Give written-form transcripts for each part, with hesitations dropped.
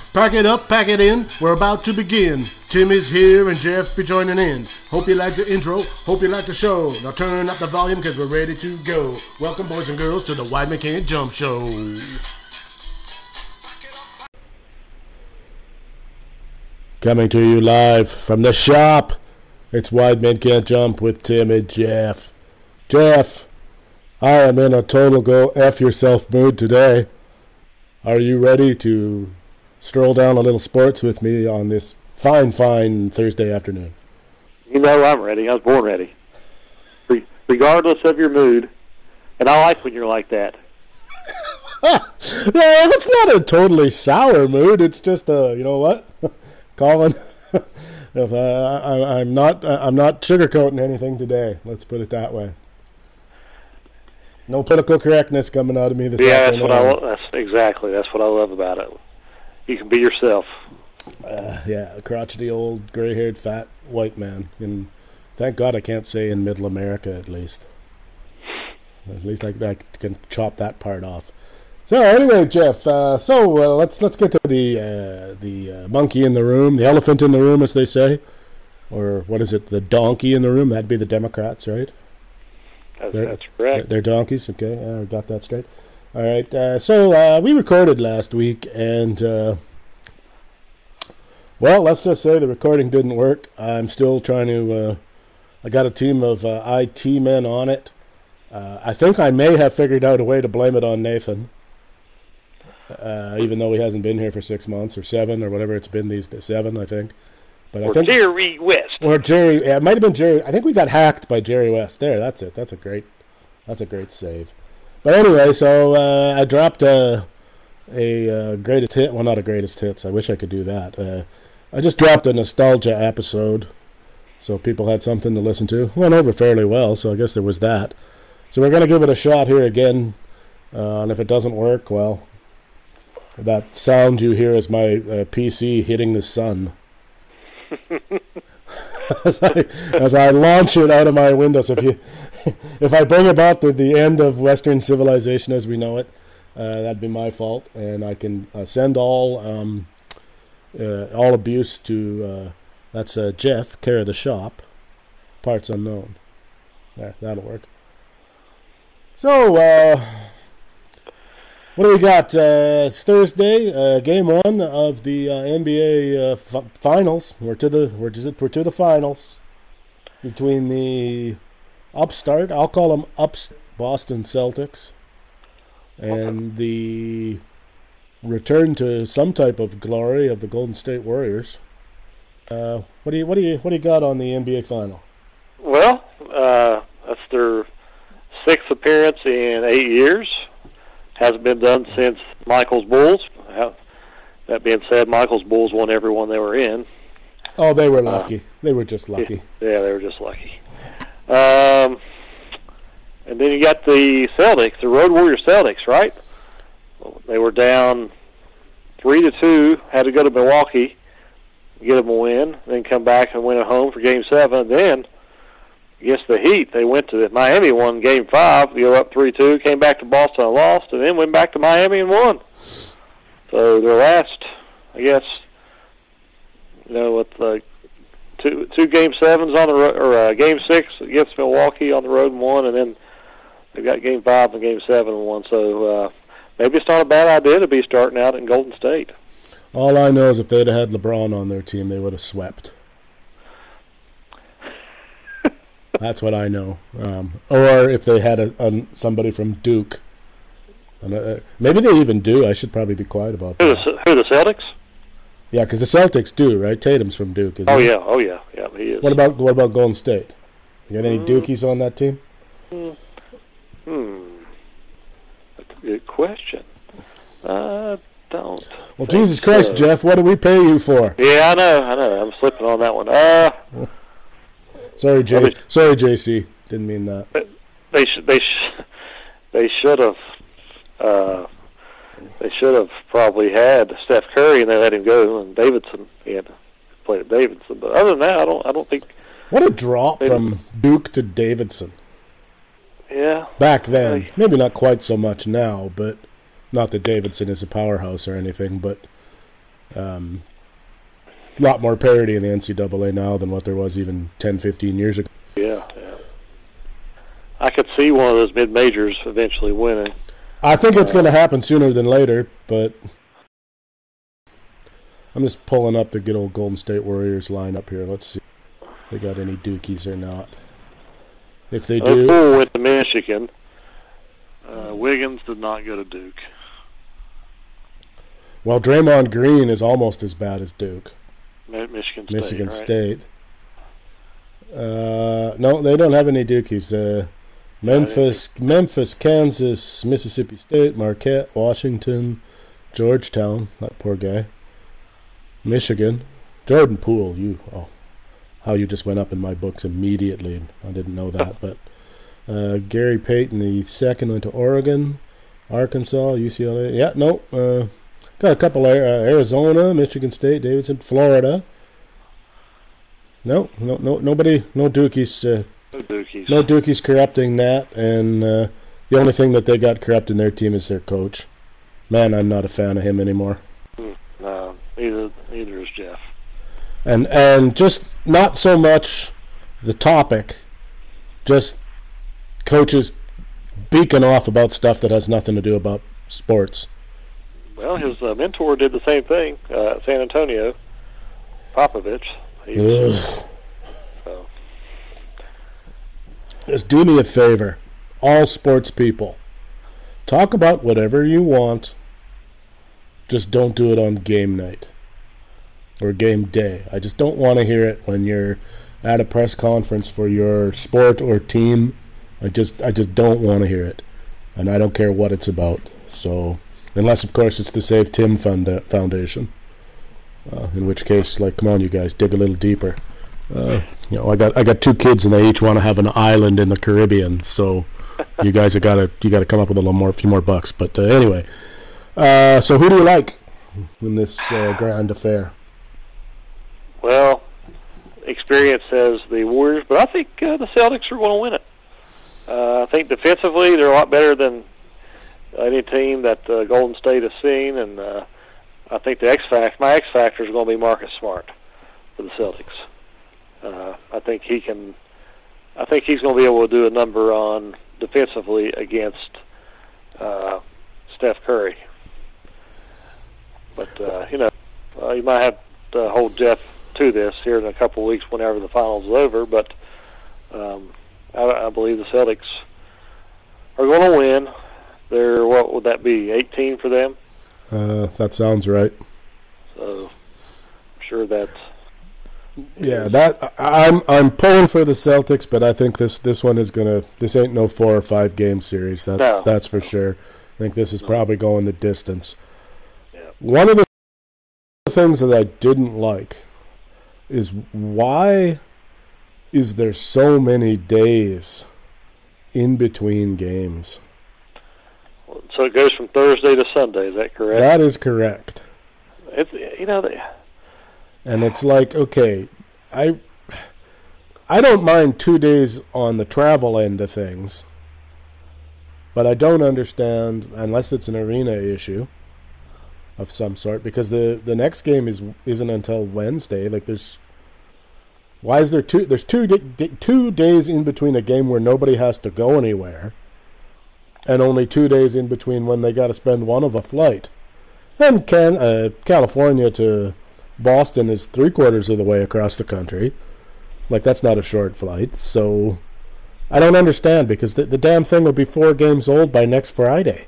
Pack it up, pack it in, we're about to begin. Tim is here and Jeff be joining in. Hope you like the intro, hope you like the show. Now turn up the volume cause we're ready to go. Welcome boys and girls to the Wide Man Can't Jump Show. Coming to you live from the shop, it's Wide Men Can't Jump with Tim and Jeff. Jeff, I am in a total go F yourself mood today. Are you ready to stroll down a little sports with me on this fine Thursday afternoon? You know I'm ready. I was born ready. Regardless of your mood. And I like when you're like that. Yeah, it's not a totally sour mood. It's just you know what, Colin? If I'm not sugarcoating anything today. Let's put it that way. No political correctness coming out of me this afternoon. That's what I love about it. You can be yourself. Yeah, a crotchety old gray-haired fat white man. And thank God I can't say in Middle America at least. At least I can chop that part off. So anyway, Jeff. Let's get to the monkey in the room, the elephant in the room, as they say, or what is it? The donkey in the room. That'd be the Democrats, right? That's correct. They're donkeys. Okay, I got that straight. All right. So we recorded last week, and well, let's just say the recording didn't work. I'm still trying to. I got a team of IT men on it. I think I may have figured out a way to blame it on Nathan. Even though he hasn't been here for 6 months or 7 or whatever it's been these days, 7 I think. But I think Jerry West. Or Jerry. Yeah, it might have been Jerry. I think we got hacked by Jerry West. There, that's it. That's a great save. But anyway, so I dropped a greatest hit. Well, not a greatest hits. I wish I could do that. I just dropped a nostalgia episode, so people had something to listen to. Went over fairly well, so I guess there was that. So we're gonna give it a shot here again, and if it doesn't work, well. That sound you hear is my PC hitting the sun. as I launch it out of my window. So if I bring about the end of Western civilization as we know it, that'd be my fault, and I can send all abuse to that's Jeff, care of the shop, parts unknown. There, that'll work. So. What do we got? It's Thursday, game 1 of the NBA finals. We're to the finals between the upstart, I'll call them Boston Celtics, and the return to some type of glory of the Golden State Warriors. What do you got on the NBA final? Well, that's their 6th appearance in 8 years. Hasn't been done since Michael's Bulls. That being said, Michael's Bulls won every one they were in. Oh, they were lucky. They were just lucky. Yeah, they were just lucky. And then you got the Celtics, the Road Warrior Celtics, right? They were down 3-2, had to go to Milwaukee, get them a win, then come back and win at home for Game 7. Then, against the Heat, they went to Miami, won Game 5, go up 3-2, came back to Boston and lost, and then went back to Miami and won. So their last, I guess, with two Game 7s on the road, or Game 6 against Milwaukee on the road and won, and then they got Game 5 and Game 7 and won. So maybe it's not a bad idea to be starting out in Golden State. All I know is if they'd have had LeBron on their team, they would have swept. That's what I know. Or if they had somebody from Duke. Maybe they even do. I should probably be quiet about that. Who, the Celtics? Yeah, because the Celtics do, right? Tatum's from Duke, isn't he? Oh yeah, he is. What about Golden State? You got any Dukies on that team? That's a good question. I don't. Well, Jesus Christ, Jeff, what do we pay you for? Yeah, I know. I'm slipping on that one. Sorry, JC. Didn't mean that. They should have. They should have probably had Steph Curry, and they let him go. And Davidson, he had to play at Davidson. But other than that, I don't think. What a drop from Duke to Davidson. Yeah. Back then, maybe not quite so much now, but not that Davidson is a powerhouse or anything. But A lot more parity in the NCAA now than what there was even 10, 15 years ago. Yeah. I could see one of those mid-majors eventually winning. I think it's going to happen sooner than later, but I'm just pulling up the good old Golden State Warriors lineup here. Let's see if they got any Dukies or not. If they do, Poole went to Michigan. Wiggins did not go to Duke. Well, Draymond Green is almost as bad as Duke. Michigan State. State. No, they don't have any Dukies. Memphis, Kansas, Mississippi State, Marquette, Washington, Georgetown. That poor guy. Michigan, Jordan Poole. How you just went up in my books immediately. I didn't know that, but Gary Payton the second went to Oregon, Arkansas, UCLA. Yeah, no. Got a couple Arizona, Michigan State, Davidson, Florida. No, nobody, no Dukies. No Dukies corrupting that, and the only thing that they got corrupt in their team is their coach. Man, I'm not a fan of him anymore. No, neither is Jeff. And just not so much the topic, just coaches beaking off about stuff that has nothing to do about sports. Well, his mentor did the same thing at San Antonio, Popovich. So. Just do me a favor, all sports people. Talk about whatever you want. Just don't do it on game night or game day. I just don't want to hear it when you're at a press conference for your sport or team. I just don't want to hear it, and I don't care what it's about. So, unless of course it's the Save Tim Foundation, in which case, like, come on, you guys, dig a little deeper. I got two kids and they each want to have an island in the Caribbean. So, you guys got to come up with a few more bucks. But anyway, so who do you like in this grand affair? Well, experience says the Warriors, but I think the Celtics are going to win it. I think defensively they're a lot better than any team that Golden State has seen, and I think my X factor is going to be Marcus Smart for the Celtics. I think he's going to be able to do a number on defensively against Steph Curry. But you might have to hold Jeff to this here in a couple of weeks whenever the finals is over. But I believe the Celtics are going to win. They're, what would that be, 18 for them? That sounds right. So I'm sure that's... Yeah, that I'm pulling for the Celtics, but I think this one is gonna. This ain't no 4 or 5 game series. That's for sure. I think this is probably going the distance. Yeah. One of the things that I didn't like is why is there so many days in between games? So it goes from Thursday to Sunday. Is that correct? That is correct. It's And it's like, okay, I don't mind 2 days on the travel end of things, but I don't understand, unless it's an arena issue of some sort, because the next game isn't until Wednesday. Like, why is there there's 2 days in between a game where nobody has to go anywhere, and only 2 days in between when they got to spend one of a flight. And California to Boston is 3/4 of the way across the country. Like, that's not a short flight. So I don't understand, because the damn thing will be 4 games old by next Friday.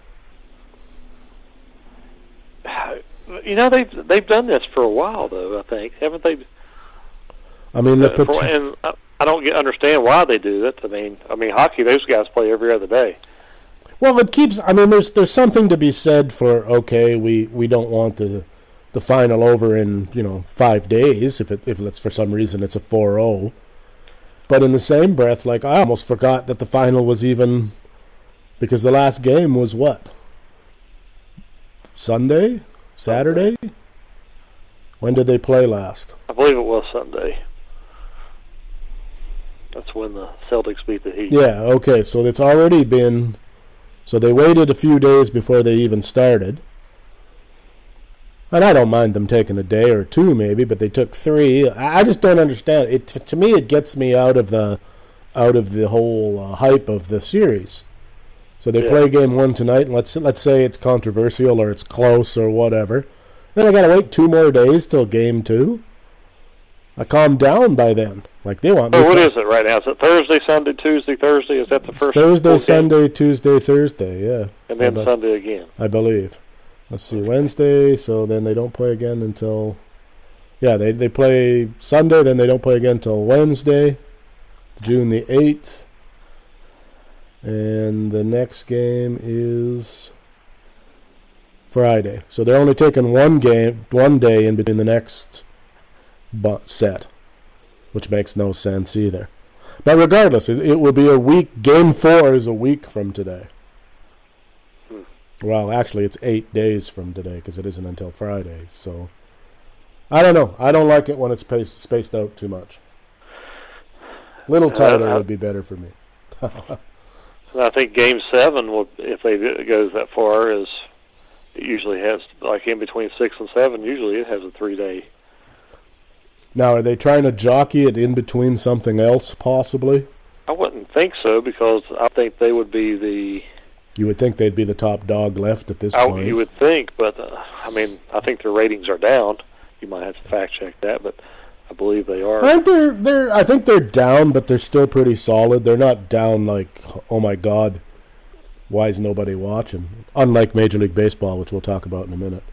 They've done this for a while, though, I think. Haven't they? I mean, and I don't understand why they do that. I mean, hockey, those guys play every other day. Well, it keeps... I mean, there's something to be said for, okay, we don't want the final over in 5 days if it's for some reason it's a 4-0. But in the same breath, like, I almost forgot that the final was even, because the last game was what? Sunday? Saturday? When did they play last? I believe it was Sunday. That's when the Celtics beat the Heat. Yeah, okay, so it's already been... So they waited a few days before they even started. And I don't mind them taking a day or two, maybe, but they took 3. I just don't understand it. To me, it gets me out of the whole hype of the series. So they play game 1 tonight, and let's say it's controversial or it's close or whatever. Then I got to wait 2 more days till game 2. I calm down by then. Like they want me. So what is it right now? Is it Thursday, Sunday, Tuesday, Thursday? Is that the first? Thursday, Sunday, Tuesday, Thursday. Yeah. And then Sunday again. I believe. Let's see, Wednesday. So then they don't play again until. Yeah, they play Sunday. Then they don't play again until Wednesday, June the 8th. And the next game is Friday. So they're only taking one day in between the next set, which makes no sense either. But regardless, it will be a week. Game 4 is a week from today. Well, actually, it's 8 days from today because it isn't until Friday. So I don't know. I don't like it when it's spaced out too much. A little tighter would be better for me. I think Game 7, will, if it goes that far, it usually has, like in between 6 and 7, usually it has a 3-day. Now, are they trying to jockey it in between something else, possibly? I wouldn't think so, because I think they would be the... You would think they'd be the top dog left at this point. You would think, but, I think their ratings are down. You might have to fact-check that, but I believe they are. I think they're down, but they're still pretty solid. They're not down like, oh my God, why is nobody watching? Unlike Major League Baseball, which we'll talk about in a minute.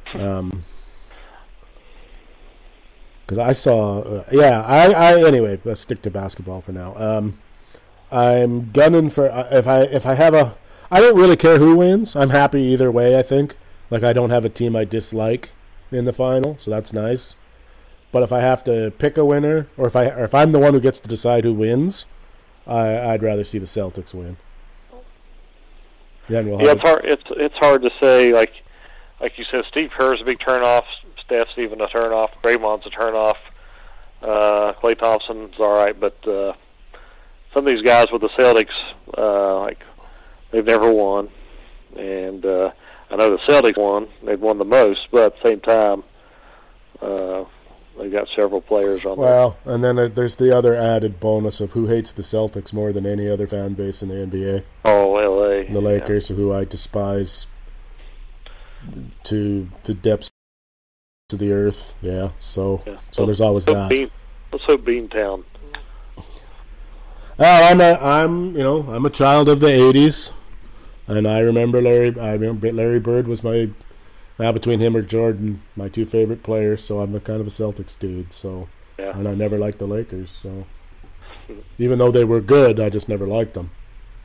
Because I saw, anyway, let's stick to basketball for now. I'm gunning for, if I have I don't really care who wins. I'm happy either way, I think. Like, I don't have a team I dislike in the final, so that's nice. But if I have to pick a winner, or if I'm the one who gets to decide who wins, I'd rather see the Celtics win. Then it's hard to say. Like you said, Steve Kerr's a big turnoff. Steph's even a turnoff. Draymond's a turnoff. Klay Thompson's all right, but some of these guys with the Celtics, they've never won, and I know the Celtics won. They've won the most, but at the same time, they've got several players on there. Well, and then there's the other added bonus of who hates the Celtics more than any other fan base in the NBA. Oh, L.A. The Lakers, who I despise to the depths of the earth. Yeah, so there's always that. Let's hope Beantown. I'm a child of the '80s, and I remember Larry Bird was between him or Jordan, my 2 favorite players. So I'm a kind of a Celtics dude. So, and I never liked the Lakers. So, even though they were good, I just never liked them.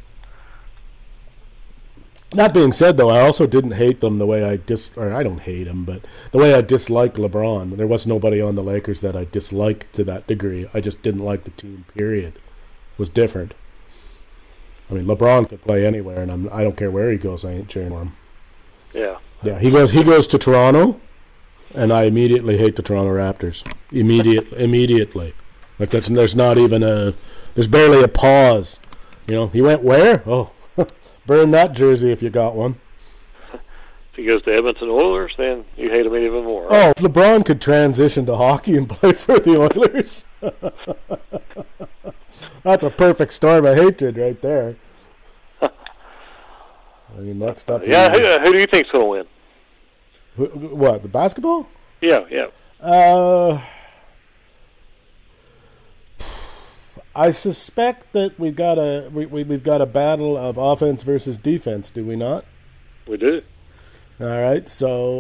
That being said, though, I also didn't hate them the way I don't hate them, but the way I disliked LeBron. There was nobody on the Lakers that I disliked to that degree. I just didn't like the team, period. It was different. I mean, LeBron could play anywhere, and I don't care where he goes. I ain't cheering for him. Yeah. Yeah, he goes to Toronto, and I immediately hate the Toronto Raptors. Immediately. Like, there's barely a pause. He went where? Oh, burn that jersey if you got one. If he goes to Edmonton Oilers, then you hate him even more. Right? Oh, if LeBron could transition to hockey and play for the Oilers. That's a perfect storm of hatred right there. Next up. Who do you think's going to win? What, the basketball? Yeah. I suspect that we've got a battle of offense versus defense. Do we not? We do. All right. So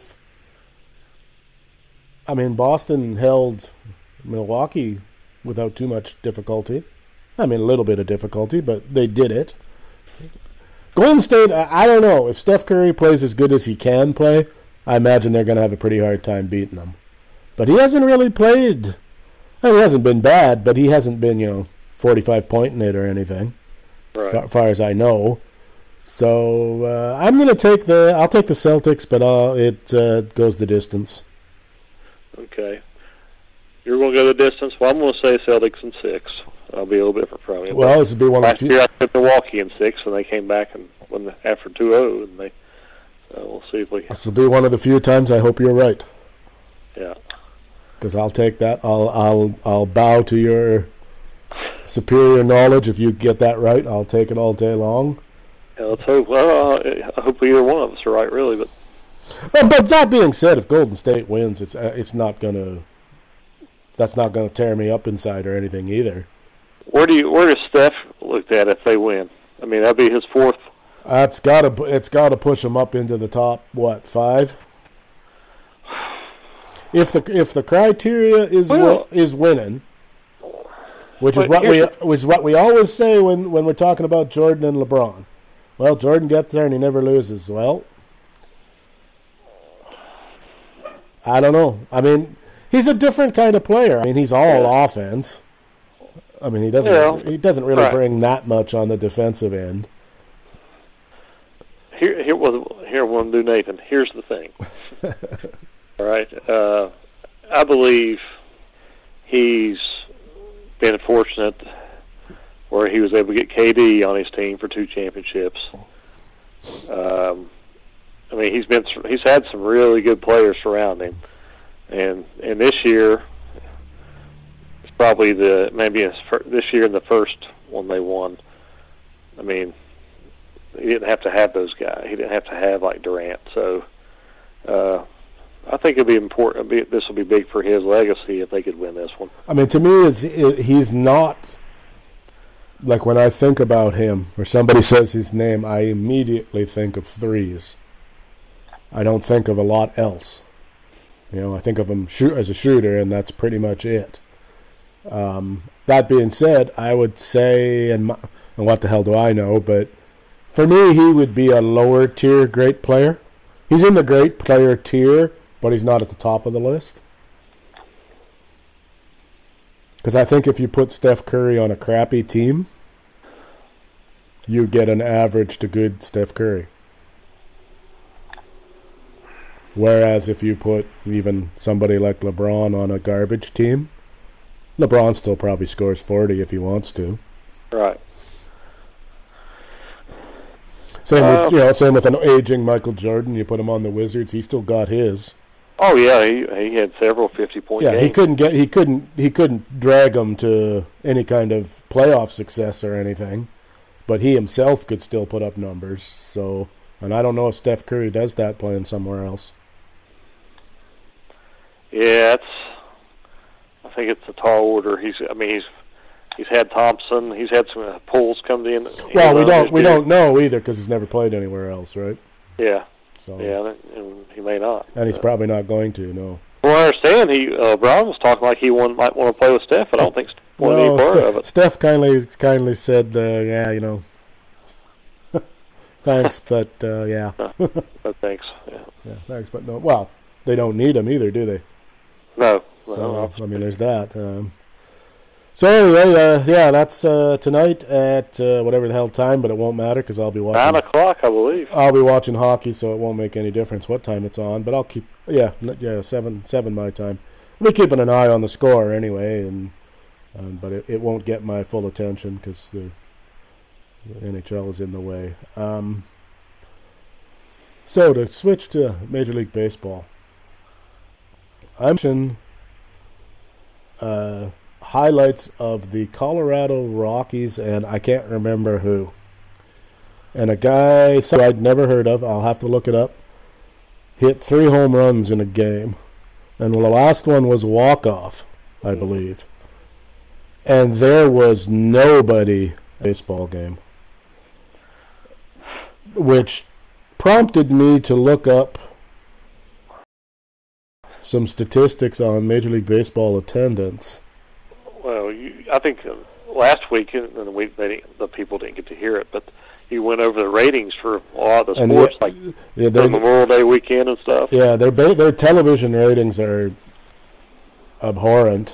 Boston held Milwaukee without too much difficulty. A little bit of difficulty, but they did it. Golden State, I don't know. If Steph Curry plays as good as he can play, I imagine they're going to have a pretty hard time beating them. But he hasn't really played. He hasn't been bad, but he hasn't been, 45-point in it or anything, right, as far as I know. So I'm going to I'll take the Celtics, but it goes the distance. Okay. You're going to go the distance? Well, I'm going to say Celtics in 6. I'll be a little bit different from you. Well, this would be one of the few. Last year I took Milwaukee in 6, and they came back and won after 2-0, and We'll see if we. This will be one of the few times I hope you're right. Yeah. Because I'll take that. I'll bow to your superior knowledge. If you get that right, I'll take it all day long. Yeah, let's hope. Well, I hope either one of us are right, really. But that being said, if Golden State wins, that's not gonna tear me up inside or anything either. Where does Steph look at if they win? I mean, that'd be his fourth. It's gotta push him up into the top 5. If the criteria is winning, which is what we always say when we're talking about Jordan and LeBron. Well, Jordan gets there and he never loses. Well, I don't know. I mean, he's a different kind of player. I mean, he's all offense. I mean, he doesn't really bring that much on the defensive end. Here we'll do, Nathan. Here's the thing. All right. I believe he's been fortunate where he was able to get KD on his team for 2 championships. I mean, he's had some really good players surround him, and this year it's probably this year in the first one they won. I mean, he didn't have to have those guys. He didn't have to have like Durant. So I think it'll be important. This will be big for his legacy if they could win this one. I mean, to me, he's not. Like when I think about him, or somebody says his name, I immediately think of threes. I don't think of a lot else. I think of him as a shooter, and that's pretty much it. That being said, I would say, and what the hell do I know, but for me, he would be a lower tier great player. He's in the great player tier, but he's not at the top of the list. Because I think if you put Steph Curry on a crappy team, you get an average to good Steph Curry. Whereas if you put even somebody like LeBron on a garbage team, LeBron still probably scores 40 if he wants to. Right. Same with an aging Michael Jordan. You put him on the Wizards, he still got his. Oh yeah, he had several 50-point games. He couldn't drag them to any kind of playoff success or anything, but he himself could still put up numbers. So, and I don't know if Steph Curry does that playing somewhere else. Yeah, I think it's a tall order. He's had Thompson. He's had some pulls come in. Well, we don't know either because he's never played anywhere else, right? Yeah. So. Yeah, and he may not. And he's probably not going to, no. Well, I understand Brown was talking like he might want to play with Steph, but I don't think Steph wanted any part of it. Steph kindly said, thanks, but yeah. No, thanks. Yeah, thanks, but no. Well, they don't need him either, do they? No. So, I mean, there's that. So anyway, that's tonight at whatever the hell time, but it won't matter because I'll be watching. 9 o'clock, I believe. I'll be watching hockey, so it won't make any difference what time it's on. But I'll keep, 7 my time. I'll be keeping an eye on the score anyway, but it won't get my full attention because the NHL is in the way. So to switch to Major League Baseball, I'm watching highlights of the Colorado Rockies, and I can't remember who. And a guy I'd never heard of, I'll have to look it up, hit 3 home runs in a game. And the last one was walk-off, I believe. And there was nobody in the baseball game. Which prompted me to look up some statistics on Major League Baseball attendance. Well, I think last week, and the people didn't get to hear it, but you went over the ratings for a lot of the sports, the Memorial Day weekend and stuff. Yeah, their television ratings are abhorrent.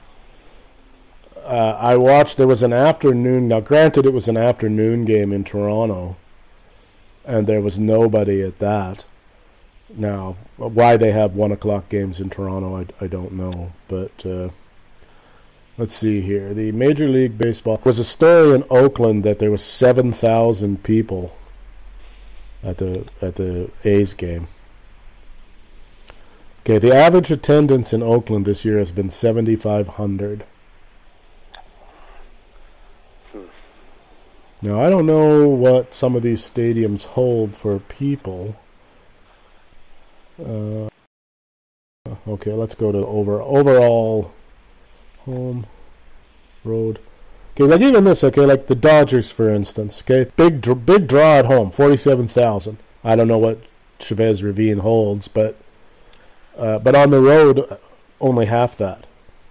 I watched, there was an afternoon, now granted it was an afternoon game in Toronto, and there was nobody at that. Now, why they have 1 o'clock games in Toronto, I don't know, but... let's see here. The Major League Baseball was a story in Oakland that there was 7,000 people at the A's game. Okay, the average attendance in Oakland this year has been 7,500. Now, I don't know what some of these stadiums hold for people. Okay, let's go to overall home, road. Okay, like even this, okay, like the Dodgers, for instance, okay, big draw at home, 47,000. I don't know what Chavez Ravine holds, but on the road, only half that.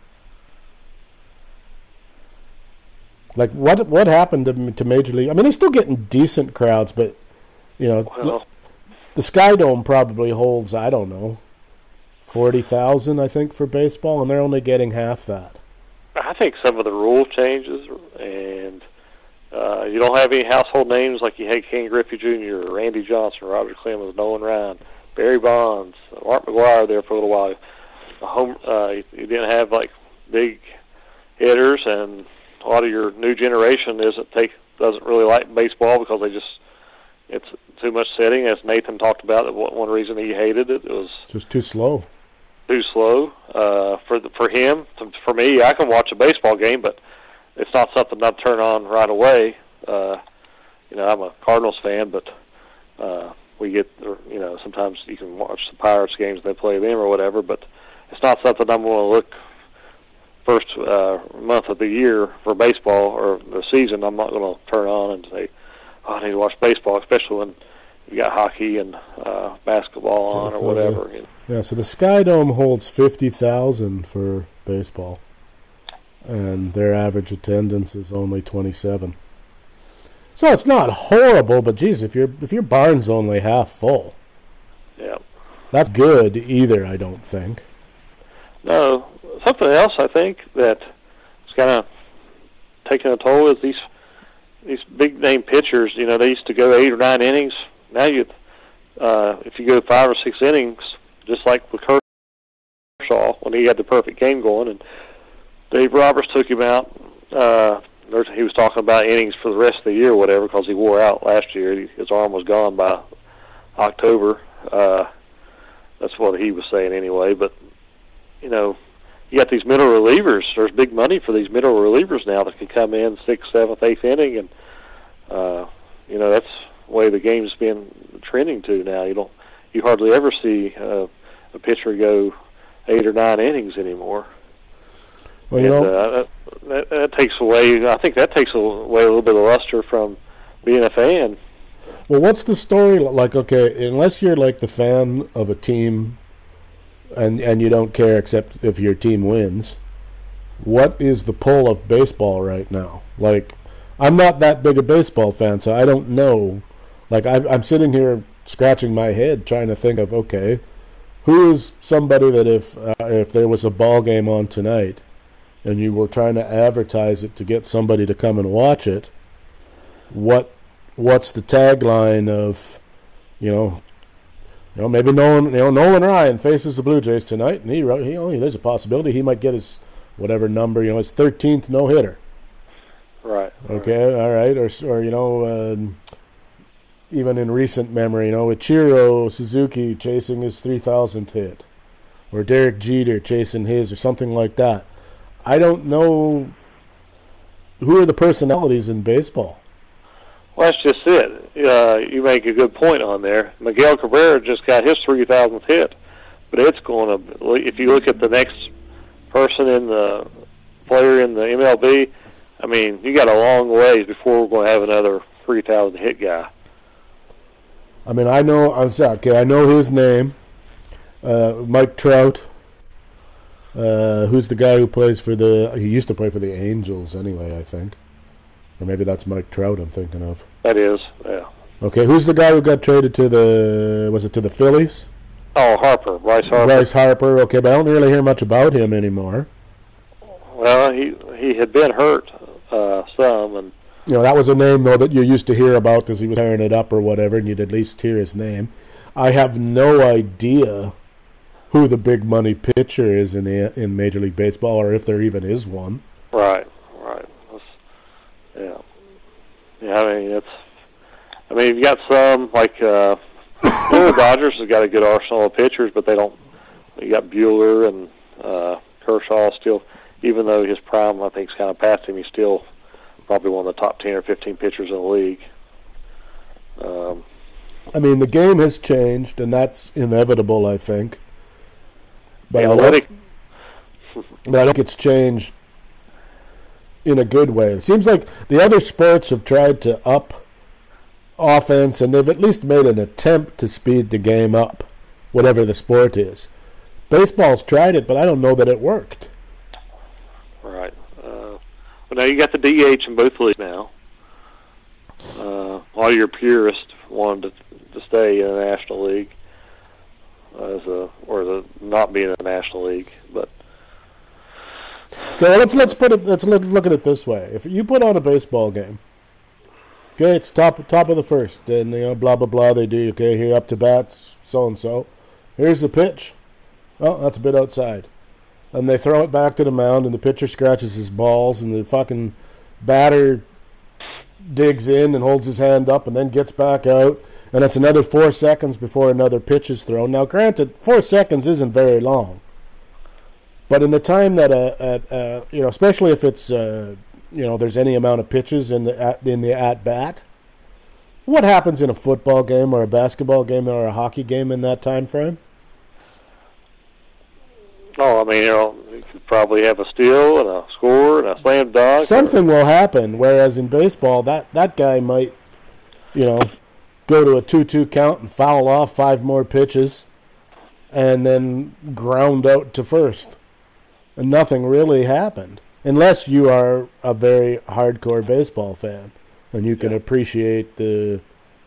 Like, what happened to Major League? I mean, they're still getting decent crowds, but, you know, the Sky Dome probably holds, I don't know, 40,000, I think, for baseball, and they're only getting half that. I think some of the rule changes, and you don't have any household names like you had Ken Griffey Jr., Randy Johnson, Roger Clemens, Nolan Ryan, Barry Bonds, Mark McGwire there for a little while. You didn't have, like, big hitters, and a lot of your new generation doesn't really like baseball because it's too much sitting. As Nathan talked about, one reason he hated it was just too slow. Too slow for him. For me, I can watch a baseball game, but it's not something I'd turn on right away. I'm a Cardinals fan, but we get sometimes you can watch the Pirates games, they play them or whatever, but it's not something I'm going to look first month of the year for baseball or the season. I'm not going to turn on and say, oh, I need to watch baseball, especially when you got hockey and basketball on or whatever. Yeah, so the Sky Dome holds 50,000 for baseball, and their average attendance is only 27. So it's not horrible, but geez, if your barn's only half full, yeah, that's good either. I don't think. No, something else I think that is kind of taking a toll is these big name pitchers. You know, they used to go 8 or 9 innings. Now if you go 5 or 6 innings, just like with Kershaw when he had the perfect game going, and Dave Roberts took him out. He was talking about innings for the rest of the year or whatever because he wore out last year. His arm was gone by October. That's what he was saying anyway. But, you know, you got these middle relievers. There's big money for these middle relievers now that can come in 6th, 7th, 8th inning. And, that's the way the game's been trending to now. You hardly ever see a pitcher go 8 or 9 innings anymore. Well, that takes away. I think that takes away a little bit of luster from being a fan. Well, what's the story like? Okay, unless you're like the fan of a team, and you don't care except if your team wins, what is the pull of baseball right now? Like, I'm not that big a baseball fan, so I don't know. Like, I'm sitting here scratching my head trying to think of, okay, who is somebody that if there was a ball game on tonight and you were trying to advertise it to get somebody to come and watch it, what's the tagline of, maybe Nolan Ryan faces the Blue Jays tonight, and there's a possibility he might get his whatever number, his 13th no-hitter. Right. Okay, all right, or even in recent memory, Ichiro Suzuki chasing his 3,000th hit, or Derek Jeter chasing his, or something like that. I don't know who are the personalities in baseball. Well, that's just it. You make a good point on there. Miguel Cabrera just got his 3,000th hit, but it's going to. If you look at the next person in the player in the MLB, I mean, you got a long ways before we're going to have another 3,000 hit guy. I mean, I know his name, Mike Trout. Who's the guy who plays for he used to play for the Angels anyway, I think. Or maybe that's Mike Trout I'm thinking of. That is, yeah. Okay, who's the guy who got traded to the Phillies? Oh, Bryce Harper. Bryce Harper, okay, but I don't really hear much about him anymore. Well, he had been hurt some, and that was a name, though, that you used to hear about because he was tearing it up or whatever, and you'd at least hear his name. I have no idea who the big money pitcher is in Major League Baseball, or if there even is one. Right. Yeah. I mean, I mean, you've got some, like, the Dodgers has got a good arsenal of pitchers, but they don't. You got Bueller and Kershaw still, even though his prime, I think, is kind of past him, he's still probably one of the top 10 or 15 pitchers in the league. I mean, the game has changed, and that's inevitable, I think. But I think it's changed in a good way. It seems like the other sports have tried to up offense, and they've at least made an attempt to speed the game up, whatever the sport is. Baseball's tried it, but I don't know that it worked. Right. Well, now you got the DH in both leagues now. All your purists wanted to stay in the National League, or not be in the National League, but. Okay, let's look at it this way. If you put on a baseball game, okay, it's top of the first, and blah blah blah. They do okay here up to bats, so and so. Here's the pitch. Oh, that's a bit outside, and they throw it back to the mound, and the pitcher scratches his balls, and the fucking batter digs in and holds his hand up, and then gets back out, and it's another 4 seconds before another pitch is thrown. Now, granted, 4 seconds isn't very long. But in the time that especially if it's there's any amount of pitches in the at bat, what happens in a football game or a basketball game or a hockey game in that time frame? Oh, I mean, you could probably have a steal and a score and a slam dunk. Something will happen. Whereas in baseball, that guy might, go to a 2-2 count and foul off 5 more pitches, and then ground out to first. And nothing really happened, unless you are a very hardcore baseball fan, and you can appreciate the,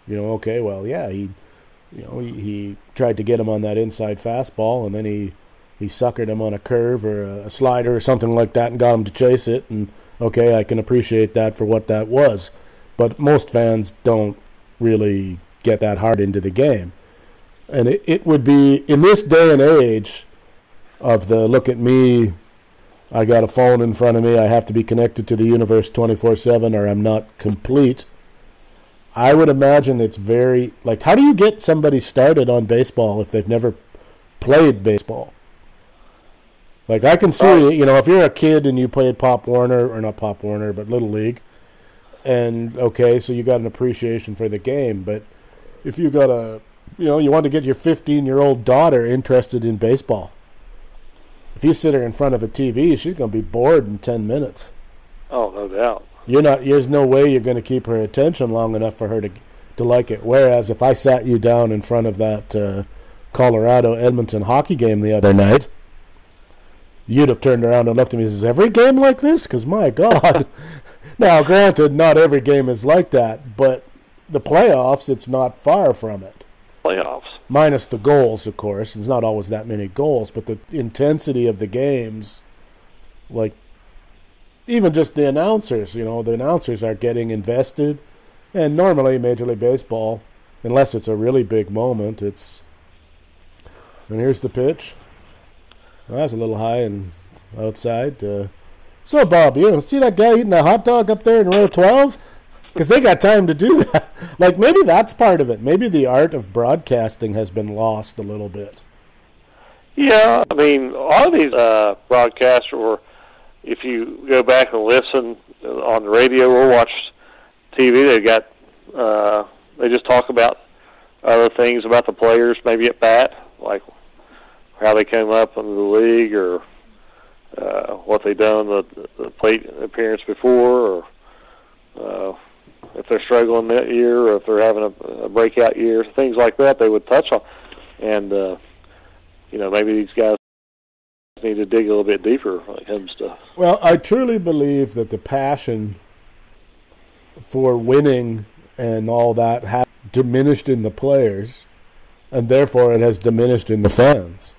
he tried to get him on that inside fastball, and then he suckered him on a curve or a slider or something like that and got him to chase it, and okay, I can appreciate that for what that was. But most fans don't really get that hard into the game. And it would be, in this day and age of the look at me, I got a phone in front of me, I have to be connected to the universe 24/7 or I'm not complete, I would imagine it's very, how do you get somebody started on baseball if they've never played baseball? I can see, if you're a kid and you played Pop Warner, or not Pop Warner, but Little League, and, okay, so you got an appreciation for the game, but if you got you want to get your 15-year-old daughter interested in baseball, if you sit her in front of a TV, she's going to be bored in 10 minutes. Oh, no doubt. There's no way you're going to keep her attention long enough for her to like it. Whereas if I sat you down in front of that Colorado-Edmonton hockey game the other night, you'd have turned around and looked at me and says, every game like this? Because, my God. Now, granted, not every game is like that, but the playoffs, it's not far from it. Playoffs. Minus the goals, of course. There's not always that many goals, but the intensity of the games, even just the announcers, the announcers are getting invested. And normally, Major League Baseball, unless it's a really big moment, and here's the pitch. Well, that's a little high and outside. So, Bob, see that guy eating a hot dog up there in row 12? Because they got time to do that. Maybe that's part of it. Maybe the art of broadcasting has been lost a little bit. Yeah, I mean, all of these broadcasts, or if you go back and listen on the radio or watch TV, they just talk about other things about the players, maybe at bat, like how they came up into the league, or what they done the plate appearance before, or if they're struggling that year, or if they're having a breakout year, things like that they would touch on. And, maybe these guys need to dig a little bit deeper when it comes to... Well, I truly believe that the passion for winning and all that has diminished in the players, and therefore it has diminished in the fans.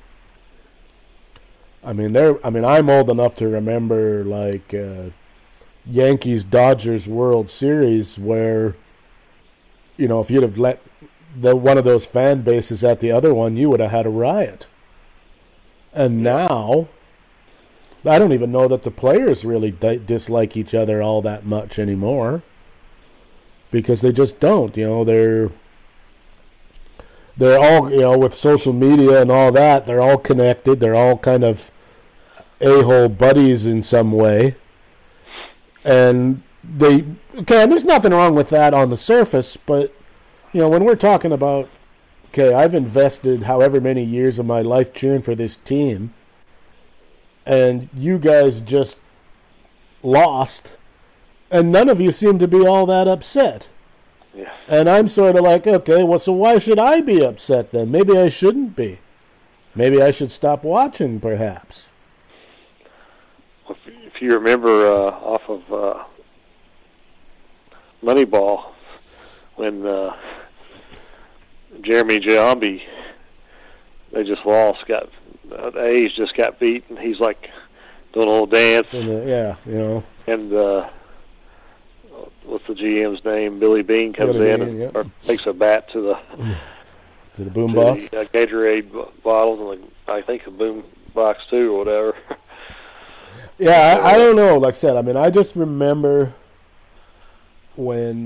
I mean, I'm old enough to remember, Yankees-Dodgers World Series where, if you'd have let one of those fan bases at the other one, you would have had a riot. And now, I don't even know that the players really dislike each other all that much anymore. because they just don't. They're all, with social media and all that, they're all connected. They're all kind of a-hole buddies in some way. And and there's nothing wrong with that on the surface, but, when we're talking about, I've invested however many years of my life cheering for this team, and you guys just lost, and none of you seem to be all that upset. Yeah. And I'm sort of like, so why should I be upset then? Maybe I shouldn't be. Maybe I should stop watching, perhaps. If you remember off of Moneyball, when Jeremy Giambi, they just lost, the A's just got beat, and he's like doing a little dance. And what's the GM's name? Billy Bean comes or takes a bat to the boom box, Gatorade bottles, and I think a boom box too, or whatever. Yeah, I don't know. Like I said, I just remember when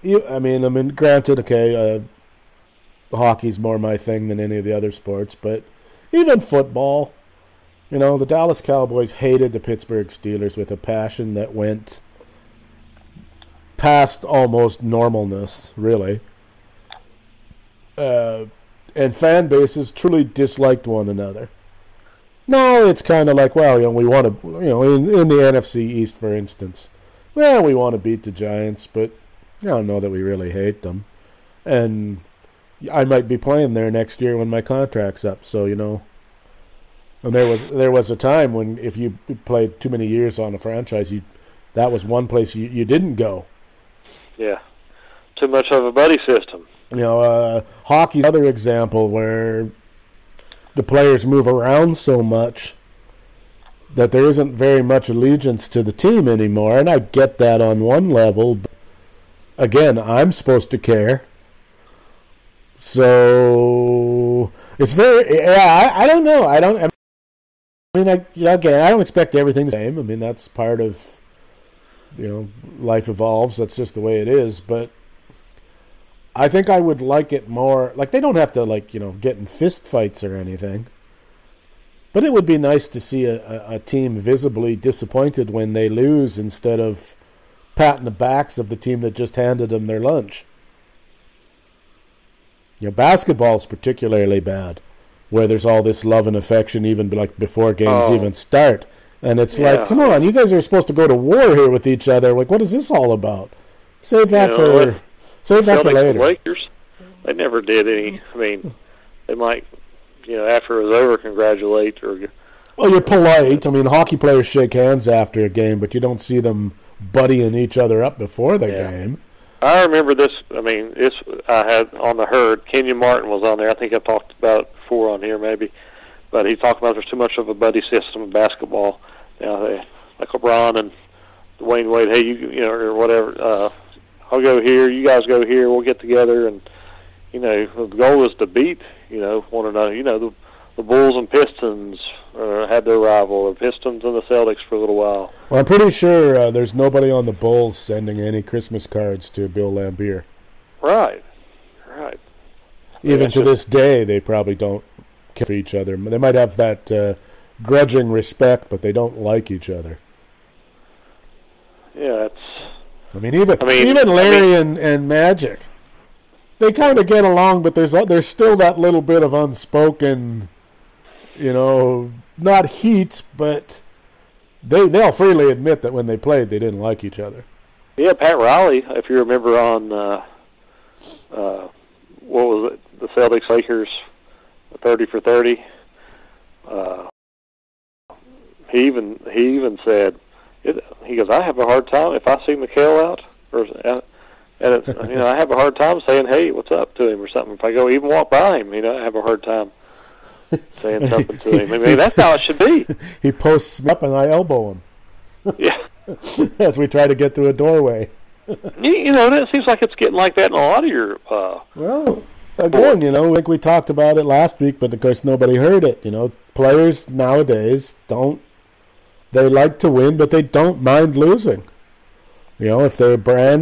granted, hockey's more my thing than any of the other sports, but even football, the Dallas Cowboys hated the Pittsburgh Steelers with a passion that went past almost normalness, really. And fan bases truly disliked one another. No, it's kind of like, we want to, in the NFC East, for instance, we want to beat the Giants, but I don't know that we really hate them. And I might be playing there next year when my contract's up, so, And there was a time when if you played too many years on a franchise, that was one place you didn't go. Yeah, too much of a buddy system. Hockey's another example where the players move around so much that there isn't very much allegiance to the team anymore, and I get that on one level. But again, I'm supposed to care. So it's I don't know. I don't expect everything the same. That's part of, life evolves. That's just the way it is. But I think I would like it more. Like, they don't have to, get in fist fights or anything. But it would be nice to see a team visibly disappointed when they lose instead of patting the backs of the team that just handed them their lunch. Basketball is particularly bad, where there's all this love and affection even before games even start. And it's like, come on, you guys are supposed to go to war here with each other. Like, what is this all about? Save that for later. The Lakers, they never did any. They might, after it was over, congratulate or. Well, you're polite. Hockey players shake hands after a game, but you don't see them buddying each other up before the game. I remember this. I had on the herd. Kenyon Martin was on there. I think I've talked about it before on here, maybe. But he talked about there's too much of a buddy system in basketball. Like LeBron and Dwayne Wade. Hey, or whatever. I'll go here. You guys go here. We'll get together, and the goal is to beat one another. The Bulls and Pistons had their rival. The Pistons and the Celtics for a little while. Well, I'm pretty sure there's nobody on the Bulls sending any Christmas cards to Bill Laimbeer. Right. Even to this day, they probably don't care for each other. They might have that grudging respect, but they don't like each other. Yeah, even Larry and Magic, they kind of get along, but there's still that little bit of unspoken, not heat, but they'll freely admit that when they played, they didn't like each other. Yeah, Pat Riley, if you remember on what was it, the Celtics Lakers 30 for 30. He even said, he goes, I have a hard time if I see McHale out, I have a hard time saying, hey, what's up to him or something. If I go even walk by him, I have a hard time saying something to him. That's how it should be. He posts me up and I elbow him. Yeah. As we try to get to a doorway. It seems like it's getting like that in a lot of your well, again, I think we talked about it last week, but of course nobody heard it. Players nowadays they like to win, but they don't mind losing. If their brand... Still getting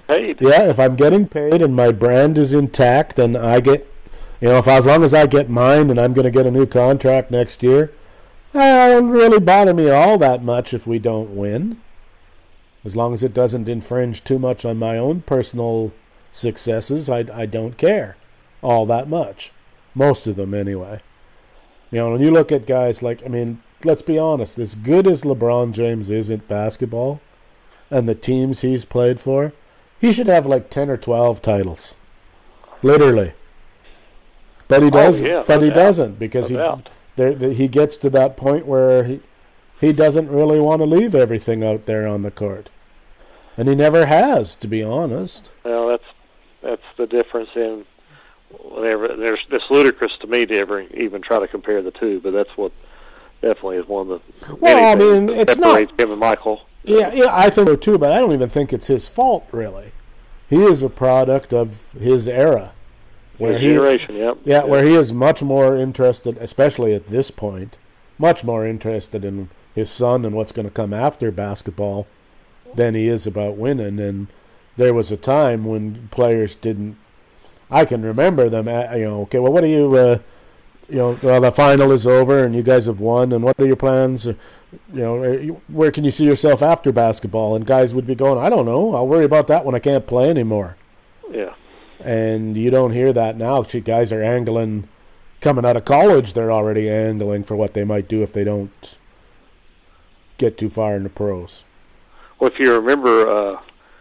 paid. Yeah, if I'm getting paid and my brand is intact and I get, if as long as I get mine and I'm going to get a new contract next year, it don't really bother me all that much if we don't win. As long as it doesn't infringe too much on my own personal successes, I don't care all that much. Most of them, anyway. When you look at guys like, let's be honest, as good as LeBron James is at basketball and the teams he's played for, he should have like 10 or 12 titles. Literally. But he doesn't. He doesn't because he gets to that point where he doesn't really want to leave everything out there on the court. And he never has, to be honest. Well, that's the difference in whatever. It's ludicrous to me to ever even try to compare the two, but that's what definitely is one of the things that separates him and Michael. Yeah, I think so too, but I don't even think it's his fault, really. He is a product of his era. His generation, yep. Yeah, where he is much more interested, especially at this point, much more interested in his son and what's going to come after basketball than he is about winning. And there was a time when players didn't. I can remember them. Okay, well, what do you? Well, the final is over and you guys have won. And what are your plans? Where can you see yourself after basketball? And guys would be going, I don't know. I'll worry about that when I can't play anymore. Yeah. And you don't hear that now. Guys are angling. Coming out of college, they're already angling for what they might do if they don't get too far in the pros. Well, if you remember,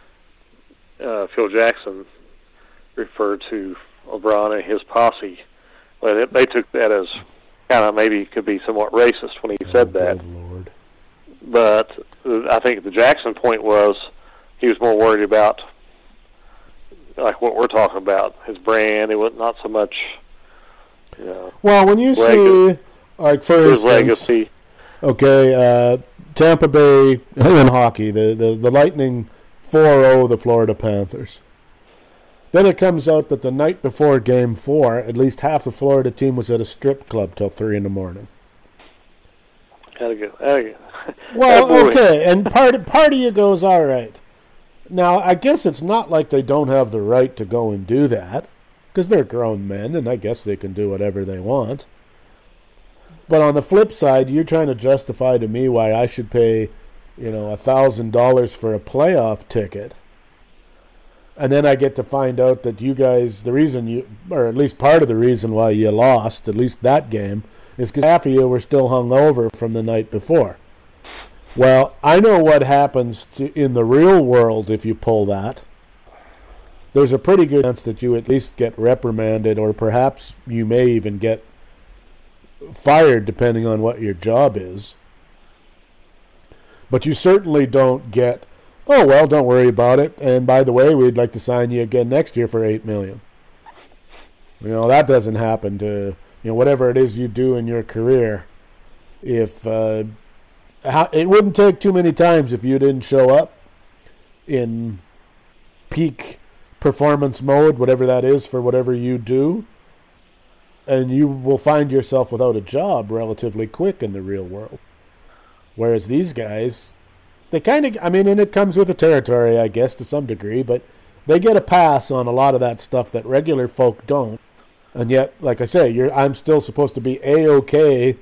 Phil Jackson referred to LeBron and his posse. Well, they took that as kind of maybe could be somewhat racist when he said that. Good Lord. But I think the Jackson point was he was more worried about like what we're talking about, his brand. It was not so much. Well, when you see, like for instance, legacy. Okay, Tampa Bay in hockey, the Lightning 4-0 the Florida Panthers. Then it comes out that the night before Game 4, at least half the Florida team was at a strip club till 3 a.m. Well, okay, and part of you goes, all right. Now, I guess it's not like they don't have the right to go and do that, because they're grown men, and I guess they can do whatever they want. But on the flip side, you're trying to justify to me why I should pay, $1,000 for a playoff ticket. And then I get to find out that you guys, the reason or at least part of the reason why you lost, at least that game, is because half of you were still hungover from the night before. Well, I know what happens in the real world if you pull that. There's a pretty good chance that you at least get reprimanded, or perhaps you may even get fired depending on what your job is. But you certainly don't get, oh, well, don't worry about it. And by the way, we'd like to sign you again next year for $8 million. That doesn't happen to, whatever it is you do in your career. If it wouldn't take too many times if you didn't show up in peak performance mode, whatever that is for whatever you do, and you will find yourself without a job relatively quick in the real world. Whereas these guys, they kind of, and it comes with the territory, I guess, to some degree, but they get a pass on a lot of that stuff that regular folk don't. And yet, like I say, I'm still supposed to be A-OK.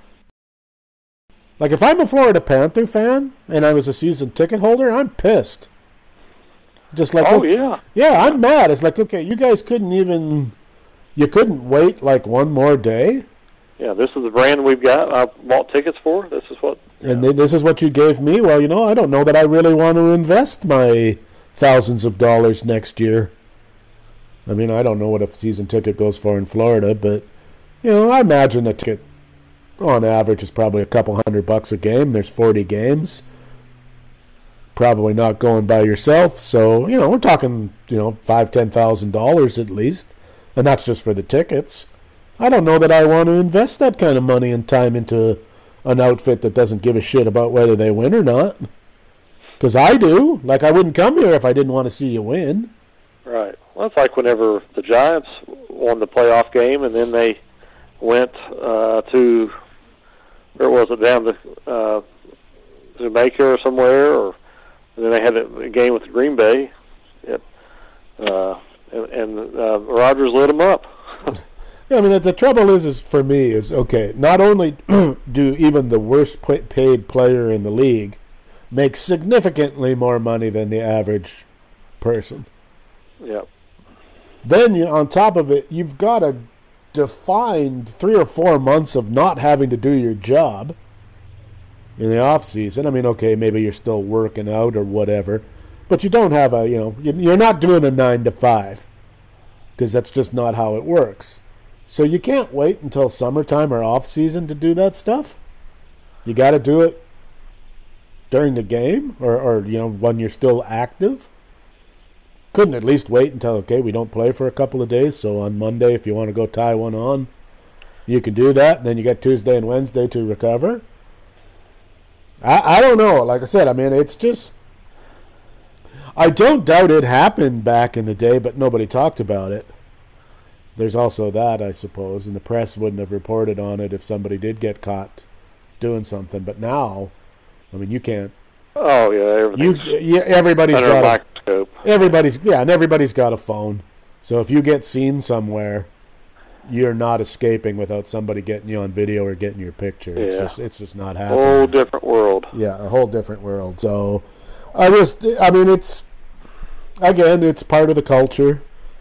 Like, if I'm a Florida Panther fan and I was a season ticket holder, I'm pissed. Just like, yeah, I'm mad. It's like, okay, you guys couldn't wait like one more day. Yeah, this is the brand we've got. I bought tickets for. This is what. And this is what you gave me. Well, I don't know that I really want to invest my thousands of dollars next year. I don't know what a season ticket goes for in Florida, but I imagine a ticket on average is probably a couple $100 a game. There's 40 games. Probably not going by yourself, so we're talking $5,000-$10,000 at least, and that's just for the tickets. I don't know that I want to invest that kind of money and time into an outfit that doesn't give a shit about whether they win or not. Because I do. Like, I wouldn't come here if I didn't want to see you win. Right. Well, it's like whenever the Giants won the playoff game, and then they went to, where was it, down to Jamaica or somewhere, and then they had a game with Green Bay at and Rogers lit them up. Yeah, I mean, the trouble is for me is, okay, not only do even the worst paid player in the league make significantly more money than the average person. Yep. Then, on top of it, you've got a defined 3 or 4 months of not having to do your job in the off season. I mean, okay, maybe you're still working out or whatever, but you don't have you're not doing a 9 to 5 because that's just not how it works. So you can't wait until summertime or off season to do that stuff. You got to do it during the game or when you're still active. Couldn't at least wait until, okay, we don't play for a couple of days, so on Monday if you want to go tie one on, you can do that, and then you get Tuesday and Wednesday to recover. I don't know. Like I said, I mean, it's just, I don't doubt it happened back in the day, but nobody talked about it. There's also that, I suppose, and the press wouldn't have reported on it if somebody did get caught doing something. But now, I mean, you can't. Oh yeah, everybody's under got a microscope. And everybody's got a phone. So if you get seen somewhere, you're not escaping without somebody getting you on video or getting your picture. Yeah. It's just not happening. Whole different world. Yeah, a whole different world. So I mean, it's part of the culture.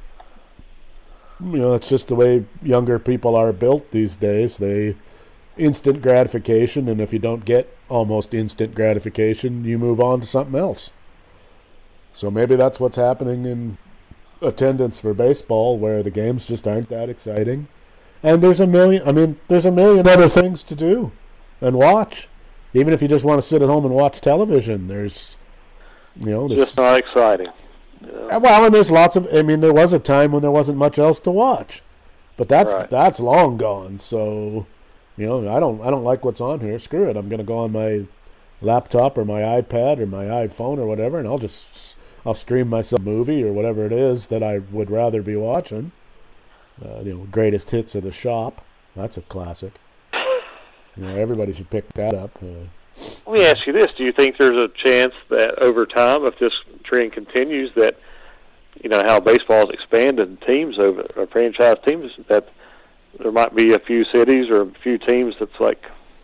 It's just the way younger people are built these days. They instant gratification, and if you don't get almost instant gratification, you move on to something else. So maybe that's what's happening in attendance for baseball, where the games just aren't that exciting. And there's a million other things to do and watch. Even if you just want to sit at home and watch television, there's just not exciting. Yeah. Well, and there's lots of. I mean, there was a time when there wasn't much else to watch, but that's long gone. So, I don't like what's on here. Screw it. I'm going to go on my laptop or my iPad or my iPhone or whatever, and I'll stream myself a movie or whatever it is that I would rather be watching. Greatest hits of the shop. That's a classic. Everybody should pick that up. Let me ask you this: do you think there's a chance that over time, if this trend continues, that how baseball has expanded teams over or franchise teams, that there might be a few cities or a few teams that's like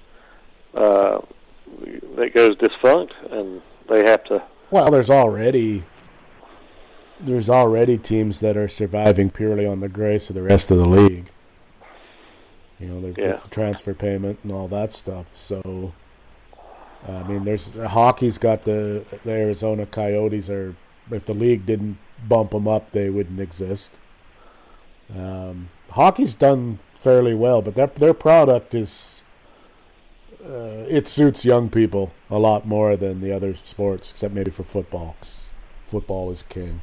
that goes defunct and they have to? Well, there's already teams that are surviving purely on the grace of the rest of the league. With the transfer payment and all that stuff. So, I mean, hockey's got the Arizona Coyotes are. If the league didn't bump them up, they wouldn't exist. Hockey's done fairly well, but their product is it suits young people a lot more than the other sports, except maybe for football. Football is king.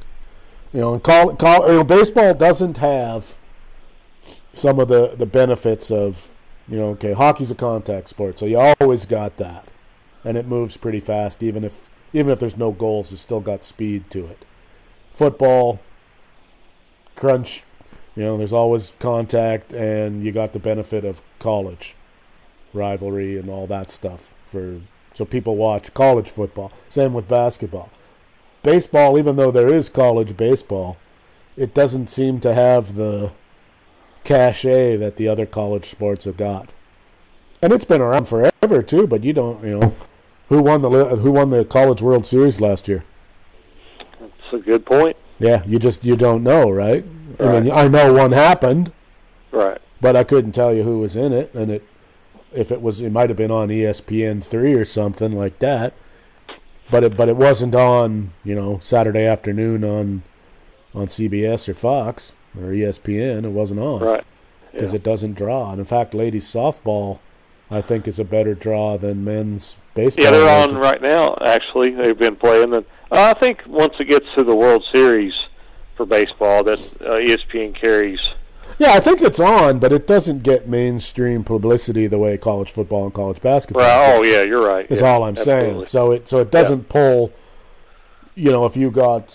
And baseball doesn't have some of the benefits of hockey's a contact sport, so you always got that, and it moves pretty fast. Even if there's no goals, it's still got speed to it. Football, crunch, there's always contact, and you got the benefit of college rivalry and all that stuff. So people watch college football. Same with basketball. Baseball, even though there is college baseball, it doesn't seem to have the cachet that the other college sports have got. And it's been around forever too, but you don't, who won the College World Series last year? That's a good point. Yeah, you don't know, right? Right. I mean, I know one happened. Right. But I couldn't tell you who was in it, and it might have been on ESPN3 or something like that. But it wasn't on, Saturday afternoon on CBS or Fox or ESPN. It wasn't on. Right. Because it doesn't draw. And in fact, ladies softball, I think, is a better draw than men's baseball. Yeah, they're on right now, actually. They've been playing. And I think once it gets to the World Series for baseball, that ESPN carries. Yeah, I think it's on, but it doesn't get mainstream publicity the way college football and college basketball. Right. Oh, yeah, you're right. Is all I'm saying. So it doesn't pull. If you got.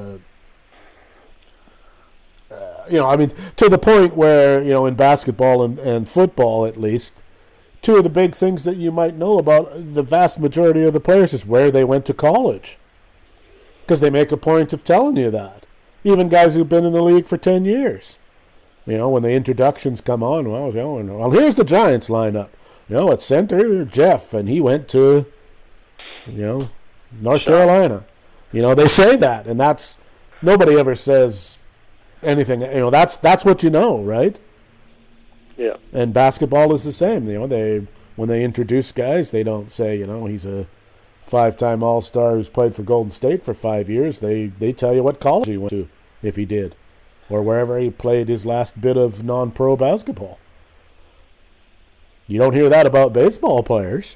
I mean, to the point where, in basketball and football, at least, two of the big things that you might know about the vast majority of the players is where they went to college. Because they make a point of telling you that. even guys who've been in the league for 10 years. You know, when the introductions come on, well, here's the Giants lineup. You know, at center, Jeff, and he went to, you know, North Carolina. You know, they say that, and that's, nobody ever says anything. You know, that's what you know, right? Yeah. And basketball is the same. You know, when they introduce guys, they don't say, you know, he's a 5-time All-Star who's played for Golden State for 5 years. They tell you what college he went to, if he did, or wherever he played his last bit of non-pro basketball. You don't hear that about baseball players.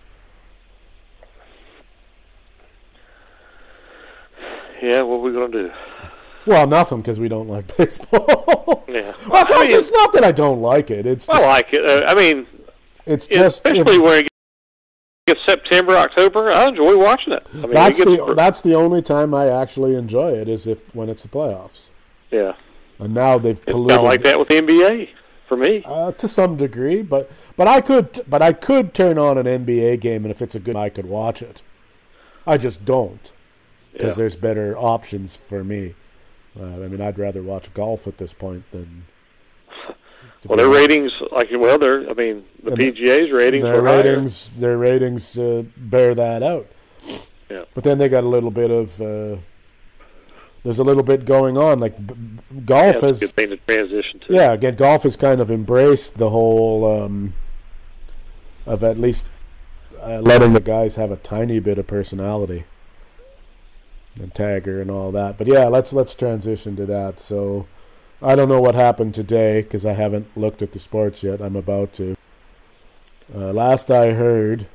Yeah, what are we going to do? Well, nothing, because we don't like baseball. Yeah. Well, it's not that I don't like it. It's just, I like it. I mean, it's just especially when it gets September, October. I enjoy watching it. I mean, that's the only time I actually enjoy it is when it's the playoffs. Yeah. And now they've polluted. It's not like that with the NBA for me. To some degree, but I could turn on an NBA game, and if it's a good, I could watch it. I just don't, because there's better options for me. I mean, I'd rather watch golf at this point than. Well, their ratings, the PGA's ratings were higher. Their ratings bear that out. Yeah. But then they got a little bit of. There's a little bit going on, like golf has. Good thing to transition to. Yeah, again, golf has kind of embraced the whole of at least letting the guys have a tiny bit of personality. And Tagger and all that. But yeah, let's transition to that. So I don't know what happened today because I haven't looked at the sports yet. I'm about to. Last I heard,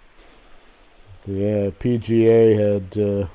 the PGA had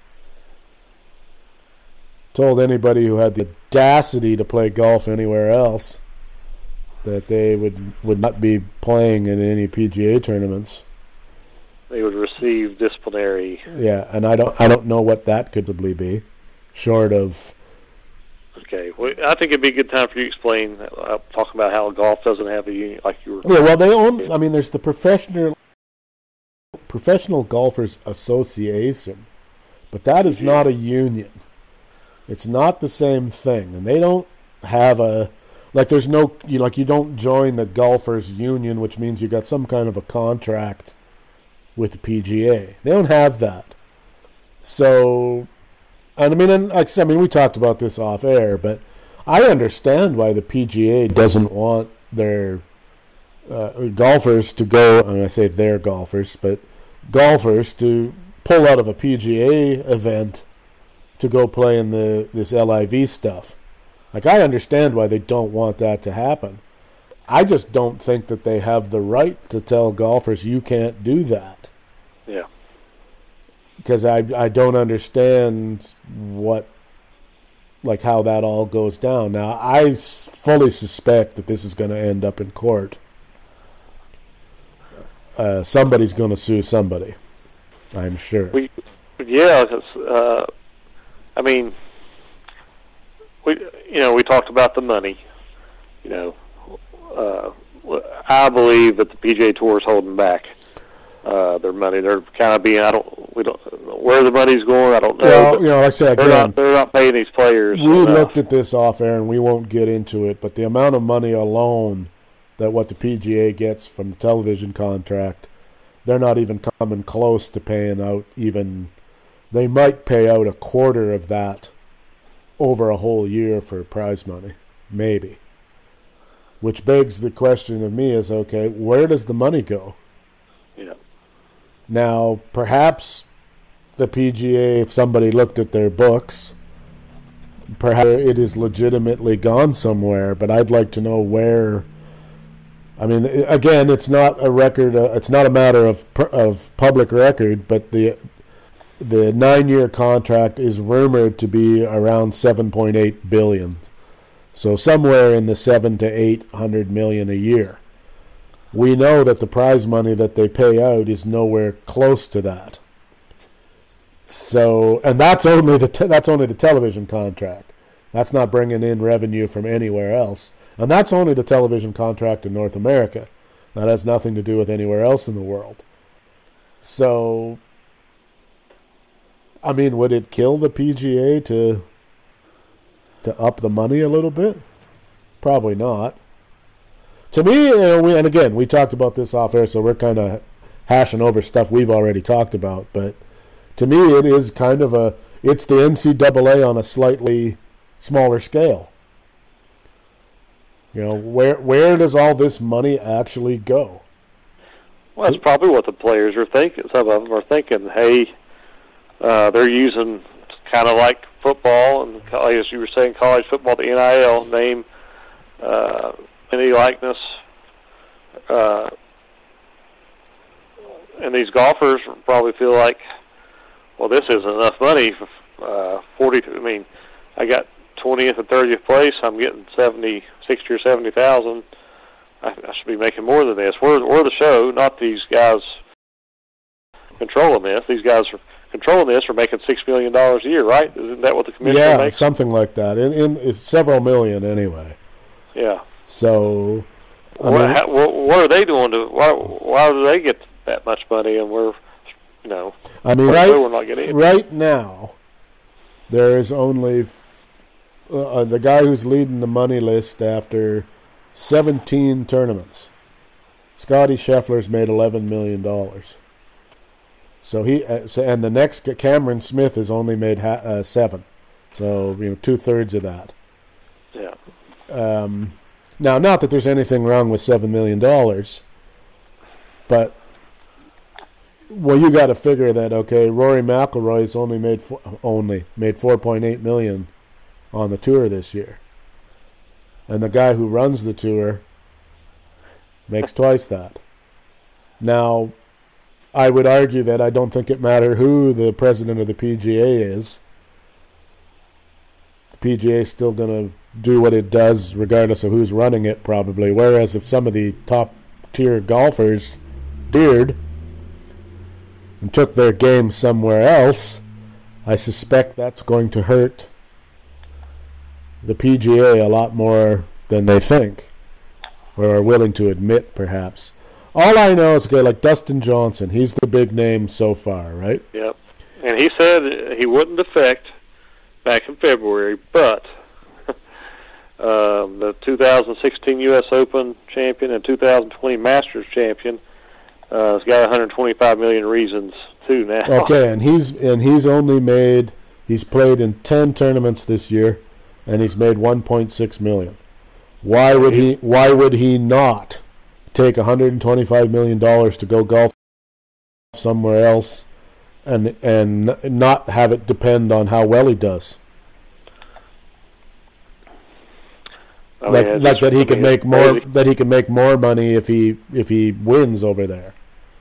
told anybody who had the audacity to play golf anywhere else that they would not be playing in any PGA tournaments. They would receive disciplinary. Yeah, and I don't know what that could possibly be, short of. Okay, well, I think it'd be a good time for you to explain, talk about how golf doesn't have a union like you were. Yeah, well, they own. I mean, there's the Professional Golfers Association, but that is not a union. It's not the same thing, and they don't have a. Like, there's no. You don't join the Golfers Union, which means you got some kind of a contract with the PGA. They don't have that. So, and we talked about this off air, but I understand why the PGA doesn't want their golfers to go, I mean, I say their golfers, but golfers to pull out of a PGA event to go play in this LIV stuff. Like, I understand why they don't want that to happen. I just don't think that they have the right to tell golfers you can't do that. Yeah. Because I don't understand how that all goes down. Now, I fully suspect that this is going to end up in court. Somebody's going to sue somebody, I'm sure. We talked about the money. I believe that the PGA Tour is holding back their money. They're kind of being, where the money's going, I don't know. Well, like I said, they're not paying these players. We looked at this off air, and we won't get into it, but the amount of money alone that what the PGA gets from the television contract, they're not even coming close to paying out even. They might pay out a quarter of that over a whole year for prize money, maybe. Which begs the question of me is, okay, where does the money go? Yeah. Now, perhaps the PGA, if somebody looked at their books, perhaps it is legitimately gone somewhere, but I'd like to know where. I mean, again, it's not a record. It's not a matter of public record, but the 9-year contract is rumored to be around $7.8 billion. So somewhere in the $700 to $800 million a year. We know that the prize money that they pay out is nowhere close to that. So, and that's only the television contract. That's not bringing in revenue from anywhere else. And that's only the television contract in North America. That has nothing to do with anywhere else in the world. So, I mean, would it kill the PGA to to up the money a little bit? Probably not. To me, and again, we talked about this off air, so we're kind of hashing over stuff we've already talked about. But to me, it is kind of it's the NCAA on a slightly smaller scale. Where does all this money actually go? Well, that's probably what the players are thinking. Some of them are thinking, hey, they're using kind of like football, and as you were saying, college football, the NIL, name, any likeness. And these golfers probably feel like, well, this isn't enough money. I got 20th and 30th place. I'm getting 60 or 70,000. I should be making more than this. We're the show, not these guys controlling this. These guys are controlling this are making $6 million a year, right? Isn't that what the commissioner makes? Yeah, something like that. It's several million anyway. Yeah. So, what are they doing why do they get that much money and we're not getting it? Right now, there is only the guy who's leading the money list after 17 tournaments. Scotty Scheffler's made $11 million. So and the next Cameron Smith has only made 7. So 2/3 of that. Yeah. Now, not that there's anything wrong with $7 million, but you got to figure that Rory McIlroy's only made $4.8 million on the tour this year, and the guy who runs the tour makes twice that. Now, I would argue that I don't think it matters who the president of the PGA is. The PGA is still going to do what it does regardless of who's running it, probably. Whereas if some of the top-tier golfers dared and took their game somewhere else, I suspect that's going to hurt the PGA a lot more than they think or are willing to admit, perhaps. All I know is, like Dustin Johnson, he's the big name so far, right? Yep. And he said he wouldn't defect back in February, but the 2016 U.S. Open champion and 2020 Masters champion has got 125 million reasons too now. Okay, and he's played in 10 tournaments this year, and he's made 1.6 million. Why would he not take $125 million to go golf somewhere else and not have it depend on how well he does? That he could make more. That he could make more money if he wins over there.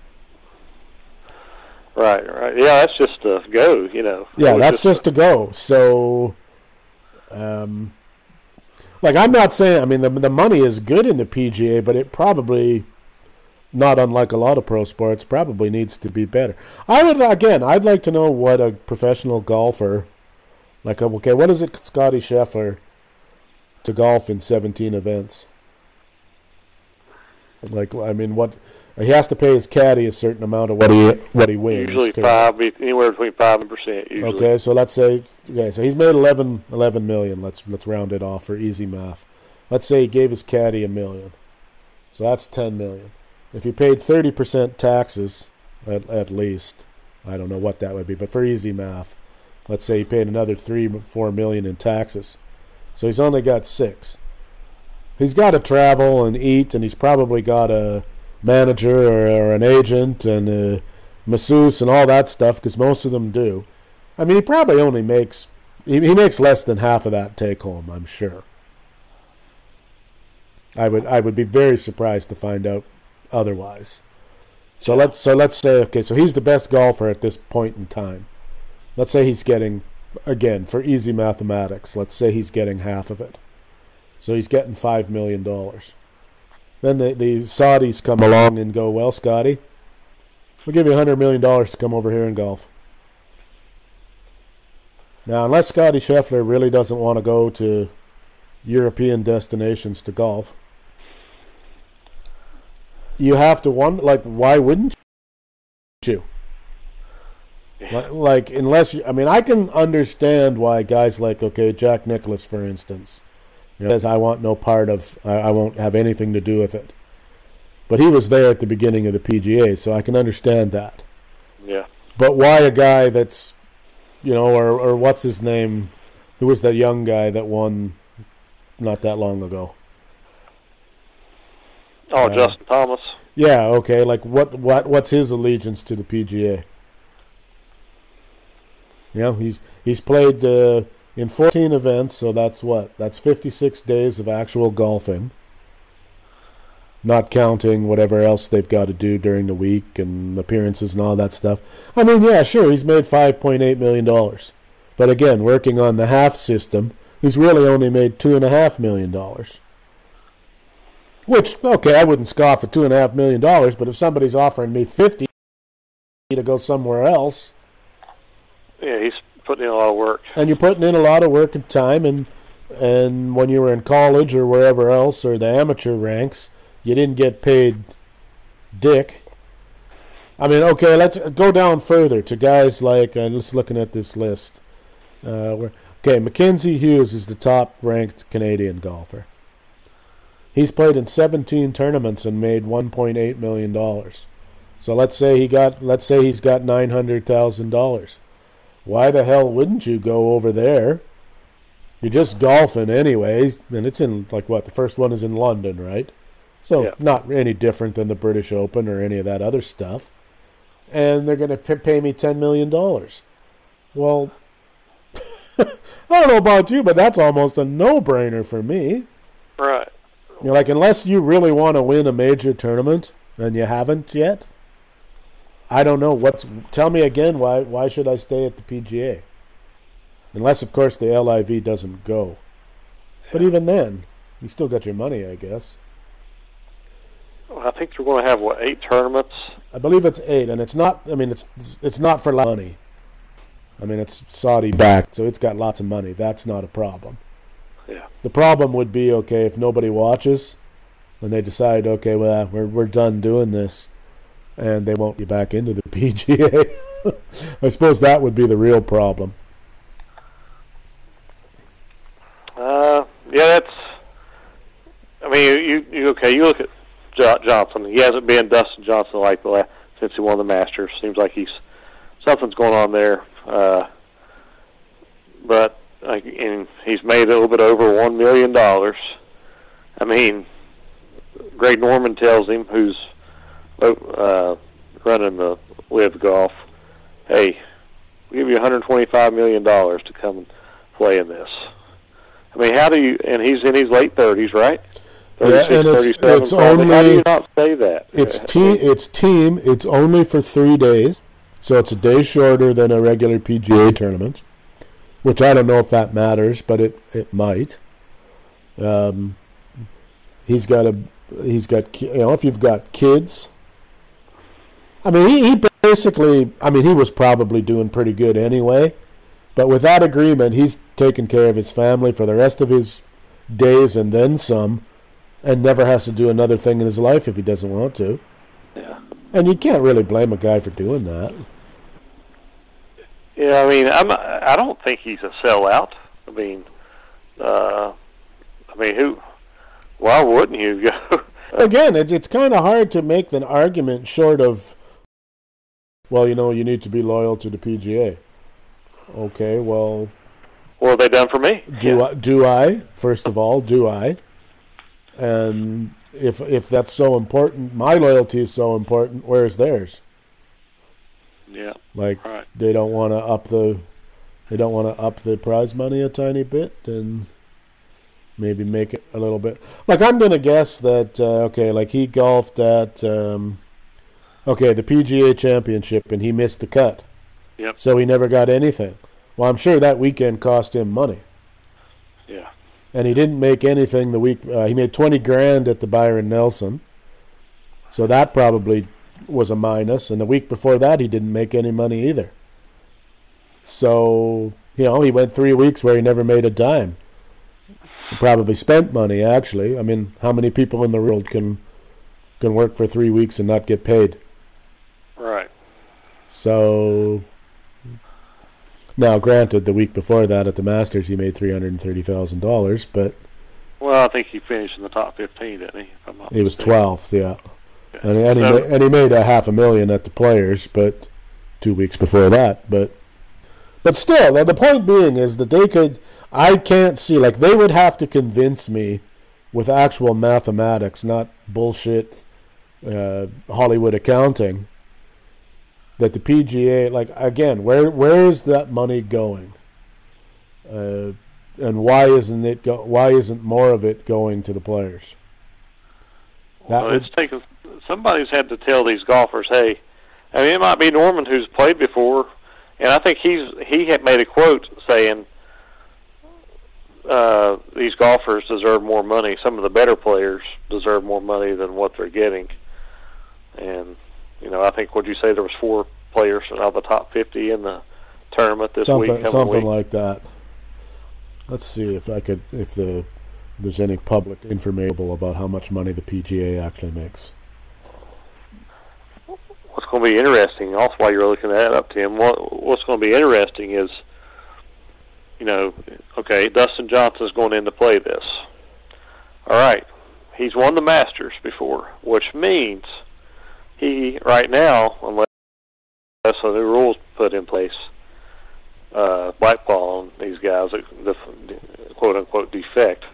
Right. Yeah, that's just a go. Yeah, that's just a go. So, I'm not saying. I mean, the money is good in the PGA, but it probably, not unlike a lot of pro sports, probably needs to be better. I'd like to know what a professional golfer, what is it, Scotty Scheffler, to golf in 17 events? What he has to pay his caddy a certain amount of what he wins. Usually anywhere between 5%. Usually. Okay, so let's say so he's made 11 million. Let's round it off for easy math. Let's say he gave his caddy $1 million, so that's 10 million. If he paid 30% taxes, at least, I don't know what that would be, but for easy math, let's say he paid another $3-4 million in taxes. So he's only got 6. He's got to travel and eat, and he's probably got a manager or an agent and a masseuse and all that stuff, because most of them do. I mean, he probably only makes less than half of that take home, I'm sure. I would be very surprised to find out otherwise. So let's say so he's the best golfer at this point in time. Let's say he's getting, again, for easy mathematics, let's say he's getting half of it. So he's getting $5 million. Then the Saudis come along and go, well, Scotty, we'll give you $100 million to come over here and golf. Now, unless Scotty Scheffler really doesn't want to go to European destinations to golf, you have to wonder, why wouldn't you? Like unless you, I mean, I can understand why guys like, okay, Jack Nicklaus, for instance, says I want no part of, I won't have anything to do with it. But he was there at the beginning of the PGA, so I can understand that. Yeah. But why a guy that's, or what's his name? Who was that young guy that won not that long ago? Oh, Justin Thomas. Yeah, okay. Like what's his allegiance to the PGA? He's played in 14 events, so that's 56 days of actual golfing. Not counting whatever else they've got to do during the week and appearances and all that stuff. I mean, yeah, sure, he's made $5.8 million. But again, working on the half system, he's really only made $2.5 million. Which, okay, I wouldn't scoff at $2.5 million, but if somebody's offering me $50 to go somewhere else... Yeah, he's putting in a lot of work. And you're putting in a lot of work and time, and when you were in college or wherever else, or the amateur ranks, you didn't get paid dick. I mean, okay, let's go down further to guys like, let's looking at this list. Mackenzie Hughes is the top-ranked Canadian golfer. He's played in 17 tournaments and made $1.8 million. So let's say he's got $900,000. Why the hell wouldn't you go over there? You're just golfing anyways, and it's in, the first one is in London, right? So Not any different than the British Open or any of that other stuff. And they're going to pay me $10 million. Well, I don't know about you, but that's almost a no-brainer for me. Right. Unless you really want to win a major tournament, and you haven't yet, I don't know. Tell me again, why should I stay at the PGA? Unless, of course, the LIV doesn't go. But even then, you still got your money, I guess. Well, I think they're going to have, 8 tournaments? I believe it's 8, and it's not, it's not for money. It's Saudi-backed, so it's got lots of money. That's not a problem. Yeah. The problem would be, okay, if nobody watches, and they decide, okay, well, we're done doing this, and they won't get back into the PGA. I suppose that would be the real problem. Yeah, that's. You look at Johnson. He hasn't been Dustin Johnson since he won the Masters. Seems like something's going on there. But and he's made a little bit over $1 million. Greg Norman tells him, who's running the Live Golf, hey, we'll give you $125 million to come and play in this. How do you, and he's in his late 30s, right? 36, yeah, and 37, it's only, how do you not say that? It's only for 3 days, so it's a day shorter than a regular PGA tournament, which I don't know if that matters, but it might. He's got if you've got kids, he basically, he was probably doing pretty good anyway, but with that agreement, he's taking care of his family for the rest of his days and then some, and never has to do another thing in his life if he doesn't want to. Yeah. And you can't really blame a guy for doing that. Yeah, I don't think he's a sellout. Who? Why wouldn't you go? Again, it's kind of hard to make an argument short of, well, you need to be loyal to the PGA. Okay, well... What have they done for me? Do I? First of all, do I? And if that's so important, my loyalty is so important, where's theirs? Yeah. Right. They don't want to up the prize money a tiny bit and maybe make it a little bit. I'm going to guess that he golfed at the PGA Championship and he missed the cut. Yep. So he never got anything. Well, I'm sure that weekend cost him money. Yeah. And he didn't make anything the week. He made $20,000 at the Byron Nelson. So that probably was a minus. And the week before that, he didn't make any money either. So, he went 3 weeks where he never made a dime. He probably spent money, actually. How many people in the world can work for 3 weeks and not get paid? Right. So, Now, granted, the week before that at the Masters, he made $330,000, but well, I think he finished in the top 15, didn't he? If I'm not he was mistaken. 12th, yeah. And he made $500,000 at the Players, but 2 weeks before that. But still, the point being is that they could. I can't see, like, they would have to convince me with actual mathematics, not bullshit Hollywood accounting, that the PGA, like, again, where is that money going? And why isn't more of it going to the players? Somebody's had to tell these golfers, hey, I mean, it might be Norman who's played before, and I think he had made a quote saying these golfers deserve more money. Some of the better players deserve more money than what they're getting. And, I think, would you say there was 4 players out of the top 50 in the tournament this week? Something like that. Let's see if there's any public information about how much money the PGA actually makes. What's going to be interesting, also while you're looking that up, Tim, what's going to be interesting is, okay, Dustin Johnson's going in to play this. All right, he's won the Masters before, which means he, right now, unless a new rules put in place, blackballing these guys, the quote-unquote defect,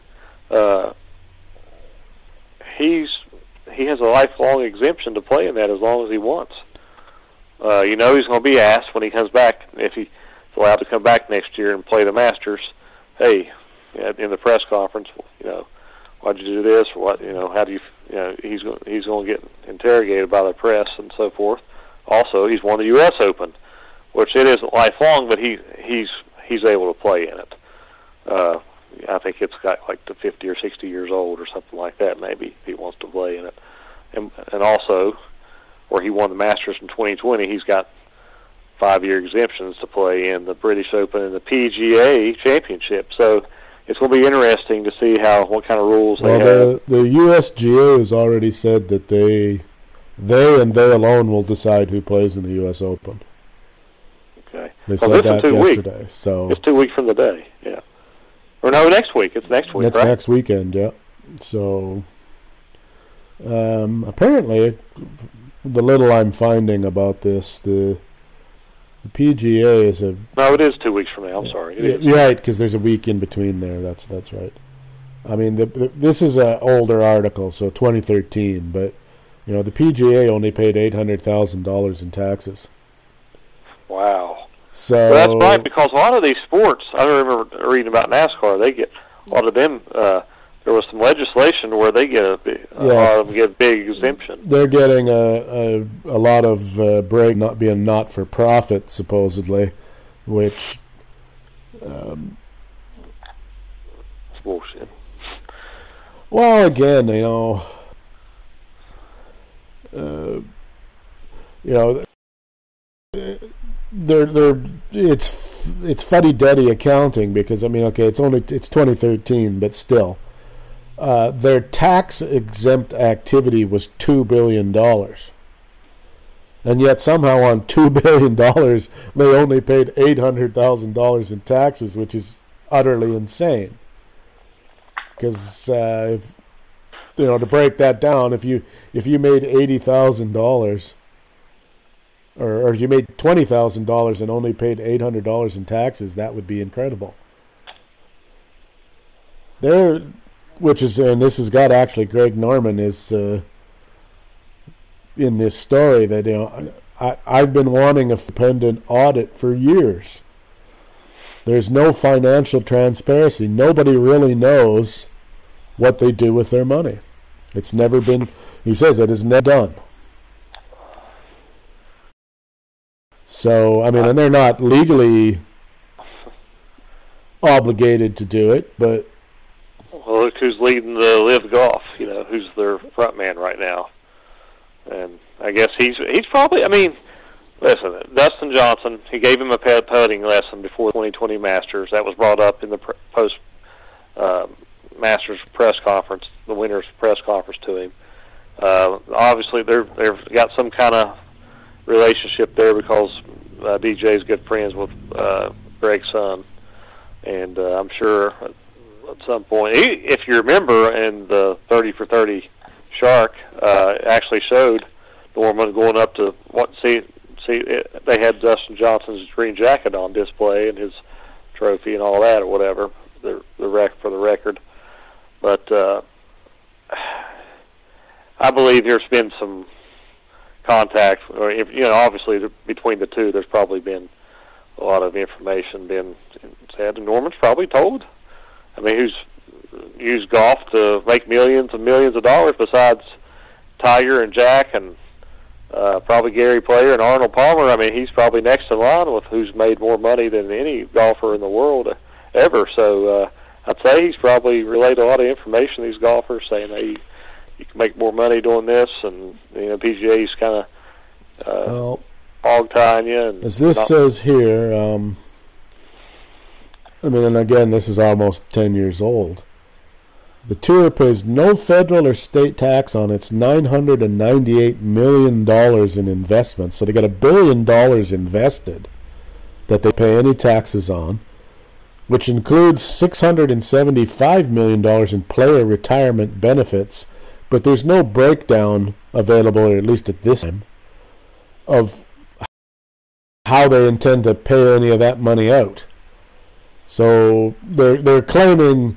he has a lifelong exemption to play in that as long as he wants. He's going to be asked when he comes back, if he's allowed to come back next year and play the Masters, hey, in the press conference, why'd you do this, or what, how do you, he's going to get interrogated by the press and so forth. Also, he's won the U.S. Open, which it isn't lifelong, but he's able to play in it. I think it's got like to 50 or 60 years old or something like that, maybe, if he wants to play in it. And also, where he won the Masters in 2020, he's got 5-year exemptions to play in the British Open and the PGA Championship. So it's going to be interesting to see what kind of rules they have. The USGA has already said that they and they alone will decide who plays in the U.S. Open. Okay. They said that yesterday. So it's 2 weeks from the day, yeah. Or no, next week. It's next week, right? That's next weekend, yeah. So apparently, the little I'm finding about this, the PGA is a... No, it is 2 weeks from now. I'm sorry. You're right, because there's a week in between there. That's right. I mean, this is an older article, so 2013, but the PGA only paid $800,000 in taxes. Wow. So that's right, because a lot of these sports, I remember reading about NASCAR, they get, a lot of them, there was some legislation where they get a lot of them get a big exemption. They're getting a lot of break not being not-for-profit, supposedly, which... it's bullshit. Well, again, it's fuddy-duddy accounting because it's 2013, but still, their tax-exempt activity was $2 billion, and yet somehow on $2 billion they only paid $800,000 in taxes, which is utterly insane. Because to break that down, if you made $80,000. Or if you made $20,000 and only paid $800 in taxes, that would be incredible. And this has got actually Greg Norman is in this story that I've been wanting a independent audit for years. There's no financial transparency. Nobody really knows what they do with their money. It's never been. He says it is never done. So, and they're not legally obligated to do it, but... Well, look who's leading the Live Golf, who's their front man right now. And I guess he's probably, listen, Dustin Johnson, he gave him a putting lesson before the 2020 Masters. That was brought up in the post-Masters press conference, the winner's press conference to him. Obviously, they've got some kind of relationship there because DJ's good friends with Greg's son, and I'm sure at some point, if you remember, in the 30 for 30 Shark, actually showed Norman going up to see. They had Dustin Johnson's green jacket on display and his trophy and all that, or whatever, the for the record. But I believe there's been some contact, or obviously between the two, there's probably been a lot of information being said, and Norman's probably told. I mean, who's used golf to make millions and millions of dollars besides Tiger and Jack and probably Gary Player and Arnold Palmer. I mean, he's probably next in line with who's made more money than any golfer in the world ever. So I'd say he's probably relayed a lot of information to these golfers, saying, hey, you can make more money doing this, and PGA's kind of hog tying you. And as this says here, I mean, and again, this is almost 10 years old. The tour pays no federal or state tax on its $998 million in investments. So they got $1 billion invested that they pay any taxes on, which includes $675 million in player retirement benefits. But there's no breakdown available, or at least at this time, of how they intend to pay any of that money out. So they're claiming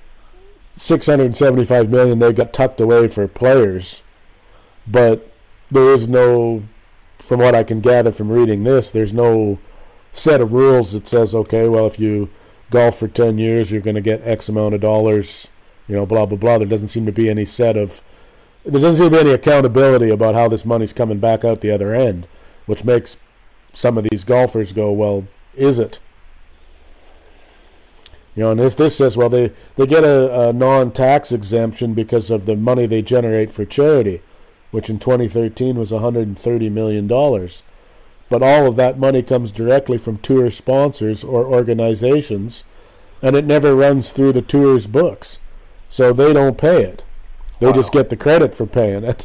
$675 million they got tucked away for players, but there is no, from what I can gather from reading this, there's no set of rules that says, okay, well, if you golf for 10 years, you're going to get X amount of dollars, blah, blah, blah. There doesn't seem to be any accountability about how this money's coming back out the other end, which makes some of these golfers go, well, is it? And this says, well, they get a non-tax exemption because of the money they generate for charity, which in 2013 was $130 million. But all of that money comes directly from tour sponsors or organizations, and it never runs through the tour's books. So they don't pay it. They just get the credit for paying it.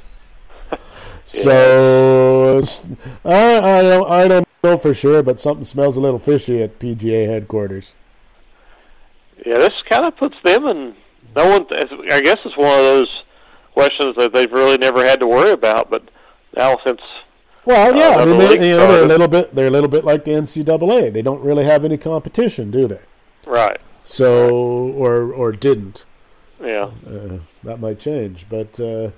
So I don't know for sure, but something smells a little fishy at PGA headquarters. Yeah, this kind of puts them in. I guess it's one of those questions that they've really never had to worry about. But now, since I mean, they're a little bit like the NCAA. They don't really have any competition, do they? Right. So, or didn't. Yeah. That might change, but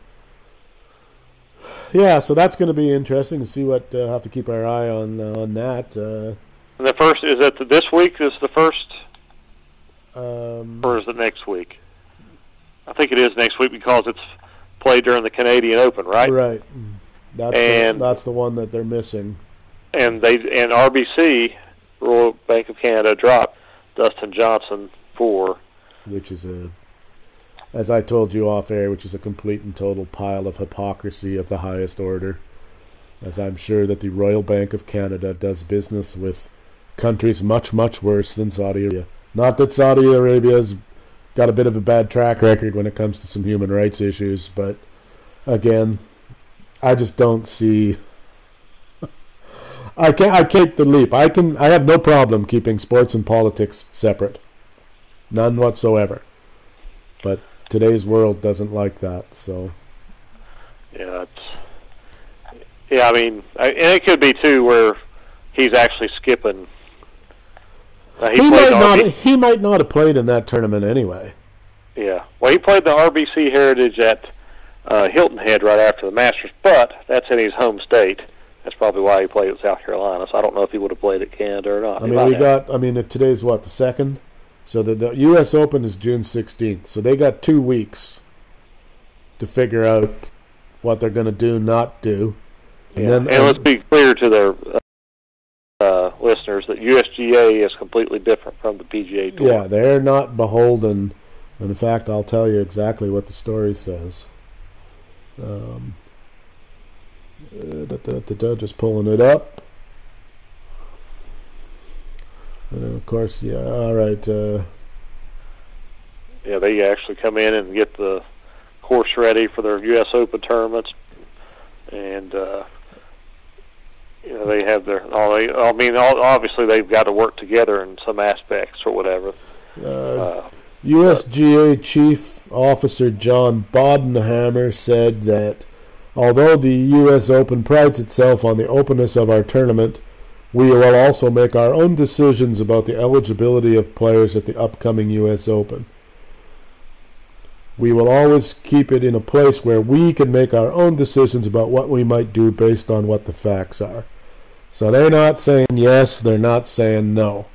yeah. So that's going to be interesting to see what. Have to keep our eye on that. And the first is that this week is the first. Or is it next week? I think it is next week because it's played during the Canadian Open, right? Right. That's the one that they're missing. And RBC, Royal Bank of Canada, dropped Dustin Johnson which is as I told you off air, which is a complete and total pile of hypocrisy of the highest order. As I'm sure that the Royal Bank of Canada does business with countries much, much worse than Saudi Arabia. Not that Saudi Arabia's got a bit of a bad track record when it comes to some human rights issues, but again, I just don't see. I take the leap. I have no problem keeping sports and politics separate, none whatsoever. But today's world doesn't like that. So. Yeah, I mean, and it could be too where he's actually skipping. He might not have played in that tournament anyway. Yeah. Well, he played the RBC Heritage at Hilton Head right after the Masters, but that's in his home state. That's probably why he played at South Carolina. So I don't know if he would have played at Canada or not. Today's what, the 2nd? So the U.S. Open is June 16th. So they got 2 weeks to figure out what they're going to do, not do. And let's be clear to their listeners that USGA is completely different from the PGA Tour. Yeah, they're not beholden. And in fact, I'll tell you exactly what the story says. Just pulling it up. And of course, yeah, all right. Yeah, they actually come in and get the course ready for their U.S. Open tournaments. And, they have their. Obviously they've got to work together in some aspects or whatever. USGA Chief Officer John Bodenhammer said that although the U.S. Open prides itself on the openness of our tournament, we will also make our own decisions about the eligibility of players at the upcoming U.S. Open. We will always keep it in a place where we can make our own decisions about what we might do based on what the facts are. So they're not saying yes, they're not saying no.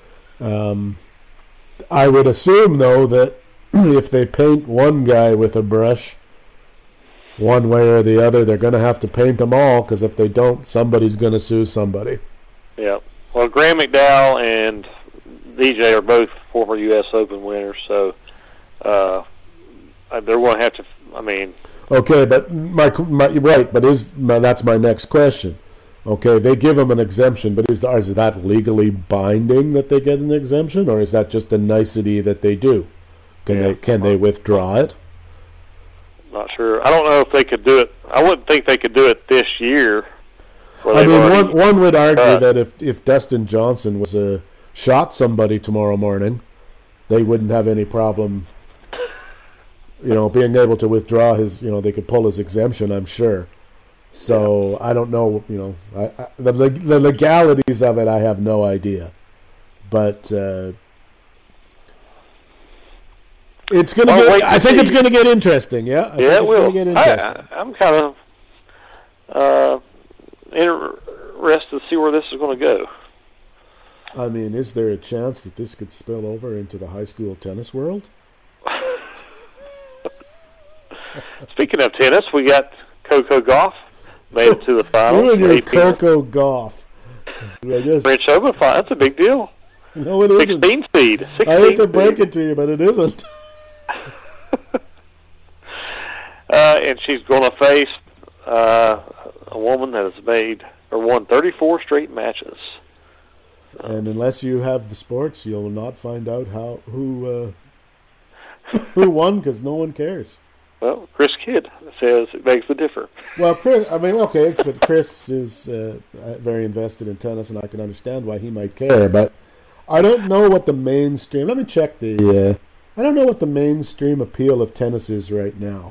I would assume, though, that if they paint one guy with a brush, one way or the other, they're going to have to paint them all, because if they don't, somebody's going to sue somebody. Yeah. Well, Graham McDowell and DJ are both former U.S. Open winners, so they're going to have to. Okay, but that's my next question. Okay, they give them an exemption, but is that legally binding that they get an exemption, or is that just a nicety that they do? Can they withdraw it? Not sure. I don't know if they could do it. I wouldn't think they could do it this year. One would argue that if Dustin Johnson was shot somebody tomorrow morning, they wouldn't have any problem, being able to withdraw his. They could pull his exemption, I'm sure. So I don't know, the legalities of it. I have no idea, but it's going to get. I think it's going to get interesting. Yeah, it will. I'm kind of interested to see where this is going to go. I mean, is there a chance that this could spill over into the high school tennis world? Speaking of tennis, we got Coco Gauff. Made it to the finals. You and your Coco Gauff. French Open final. That's a big deal. No, it isn't. 16 seed. I hate to break it to you, but it isn't. And she's going to face a woman that has won 34 straight matches. And unless you have the sports, you'll not find out who won, because no one cares. Well, Chris Kidd says it begs to differ. Well, but Chris is very invested in tennis, and I can understand why he might care. But I don't know what the mainstream. Let me check I don't know what the mainstream appeal of tennis is right now.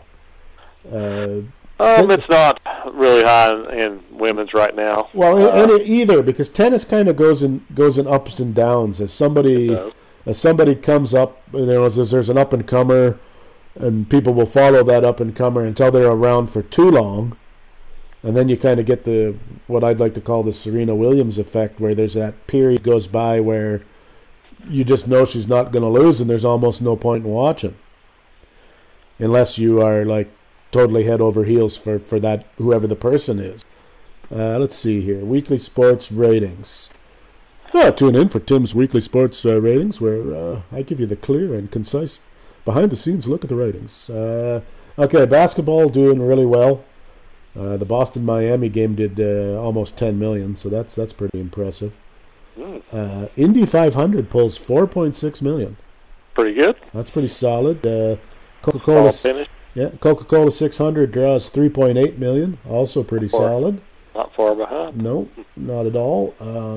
It's not really high in women's right now. Well, either, because tennis kind of goes in ups and downs as somebody comes up. As there's an up and comer. And people will follow that up-and-comer until they're around for too long. And then you kind of get what I'd like to call the Serena Williams effect, where there's that period goes by where you just know she's not going to lose, and there's almost no point in watching. Unless you are, totally head over heels for that, whoever the person is. Let's see here. Weekly sports ratings. Tune in for Tim's weekly sports ratings, where I give you the clear and concise behind-the-scenes look at the ratings. Okay, basketball doing really well. The Boston-Miami game did almost 10 million, so that's pretty impressive. Indy 500 pulls 4.6 million. Pretty good. That's pretty solid. Coca-Cola 600 draws 3.8 million, also pretty solid. Not far behind. No, not at all.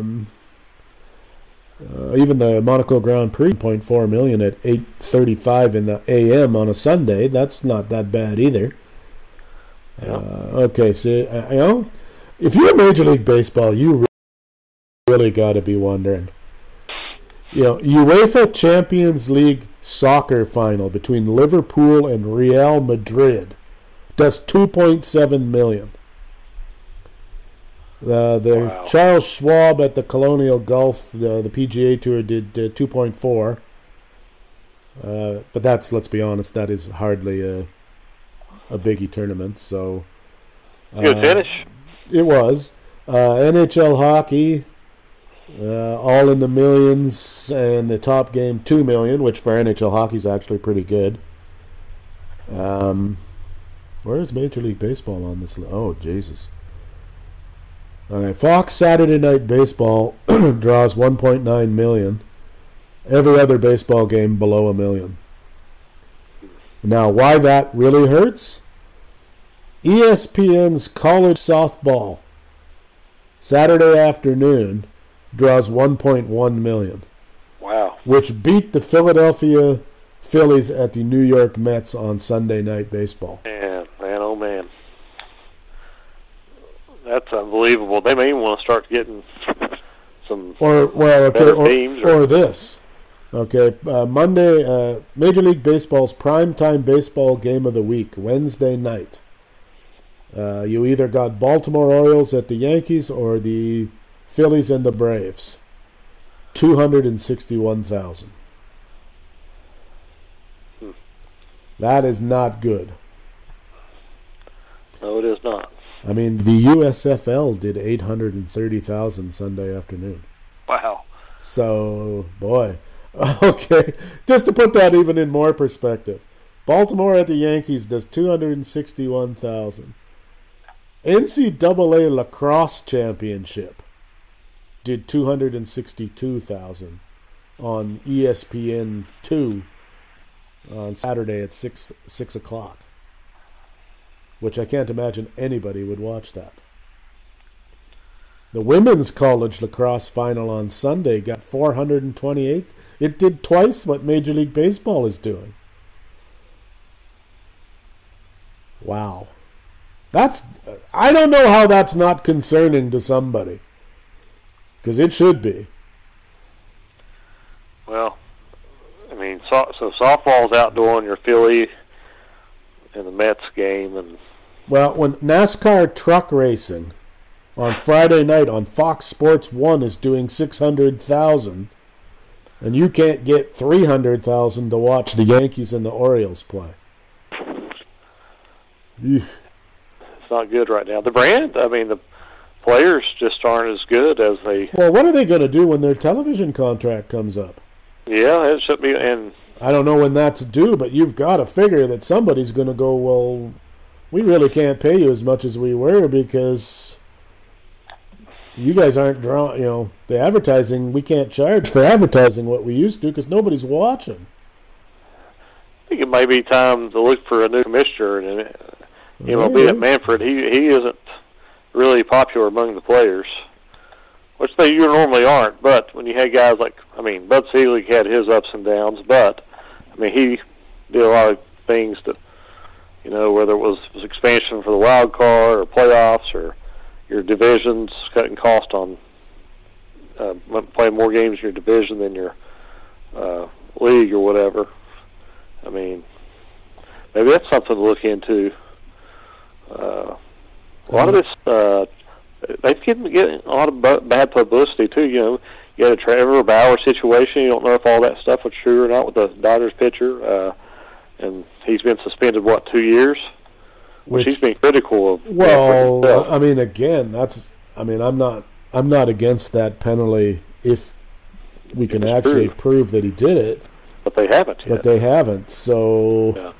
Even the Monaco Grand Prix, 0.4 million at 8:35 in the a.m. on a Sunday. That's not that bad either. Yeah. Okay, so if you're Major League Baseball, you really got to be wondering. UEFA Champions League soccer final between Liverpool and Real Madrid does 2.7 million. Wow. Charles Schwab at the Colonial Gulf, the PGA Tour did 2.4. But let's be honest, that is hardly a biggie tournament. So good finish. It was. NHL hockey, all in the millions, and the top game 2 million, which for NHL hockey is actually pretty good. Where is Major League Baseball on this? Oh, Jesus. All right, Fox Saturday Night Baseball draws 1.9 million. Every other baseball game below $1 million. Now, why that really hurts? ESPN's college softball Saturday afternoon draws 1.1 million. Wow. Which beat the Philadelphia Phillies at the New York Mets on Sunday Night Baseball. Man, oh man. That's unbelievable. They may even want to start getting some better teams. Or this. Okay, Monday, Major League Baseball's primetime baseball game of the week, Wednesday night. You either got Baltimore Orioles at the Yankees or the Phillies and the Braves. 261,000. That is not good. No, it is not. I mean, the USFL did 830,000 Sunday afternoon. Wow. So, boy. Okay, just to put that even in more perspective. Baltimore at the Yankees does 261,000. NCAA Lacrosse Championship did 262,000 on ESPN2 on Saturday at 6 o'clock, which I can't imagine anybody would watch that. The women's college lacrosse final on Sunday got 428. It did twice what Major League Baseball is doing. Wow. I don't know how that's not concerning to somebody. Because it should be. Well, I mean, so softball's outdoing your Philly and the Mets game. And well, when NASCAR truck racing on Friday night on Fox Sports 1 is doing 600,000, and you can't get 300,000 to watch the Yankees and the Orioles play. It's not good right now. The players just aren't as good as they... Well, what are they going to do when their television contract comes up? Yeah, it should be... And I don't know when that's due, but you've got to figure that somebody's going to go, well, we really can't pay you as much as we were because you guys aren't drawing, the advertising, we can't charge for advertising what we used to because nobody's watching. I think it may be time to look for a new commissioner, and MLB at Manfred, he isn't really popular among the players, which you normally aren't. But when you had guys like, Bud Selig had his ups and downs, but he did a lot of things that, whether it was expansion for the wild card or playoffs or your divisions, cutting cost on playing more games in your division than your league or whatever. Maybe that's something to look into. A lot of this, they've getting a lot of bad publicity too. You had a Trevor Bauer situation. You don't know if all that stuff was true or not with the Dodgers pitcher, and he's been suspended 2 years, which he's been critical of. Well, again, I'm not against that penalty if we can actually prove that he did it. But they haven't yet. So.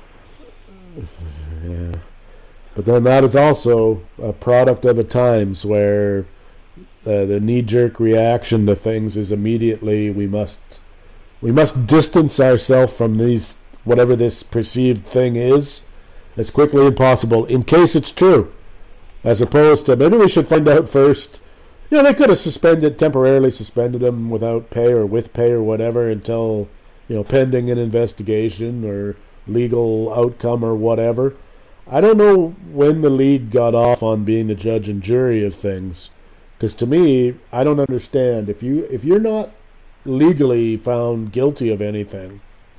Yeah. But then that is also a product of the times where the knee-jerk reaction to things is immediately we must distance ourselves from these whatever this perceived thing is as quickly as possible in case it's true, as opposed to maybe we should find out first. They could have temporarily suspended him without pay or with pay or whatever until pending an investigation or legal outcome or whatever. I don't know when the league got off on being the judge and jury of things, because to me, I don't understand. If you're not legally found guilty of anything,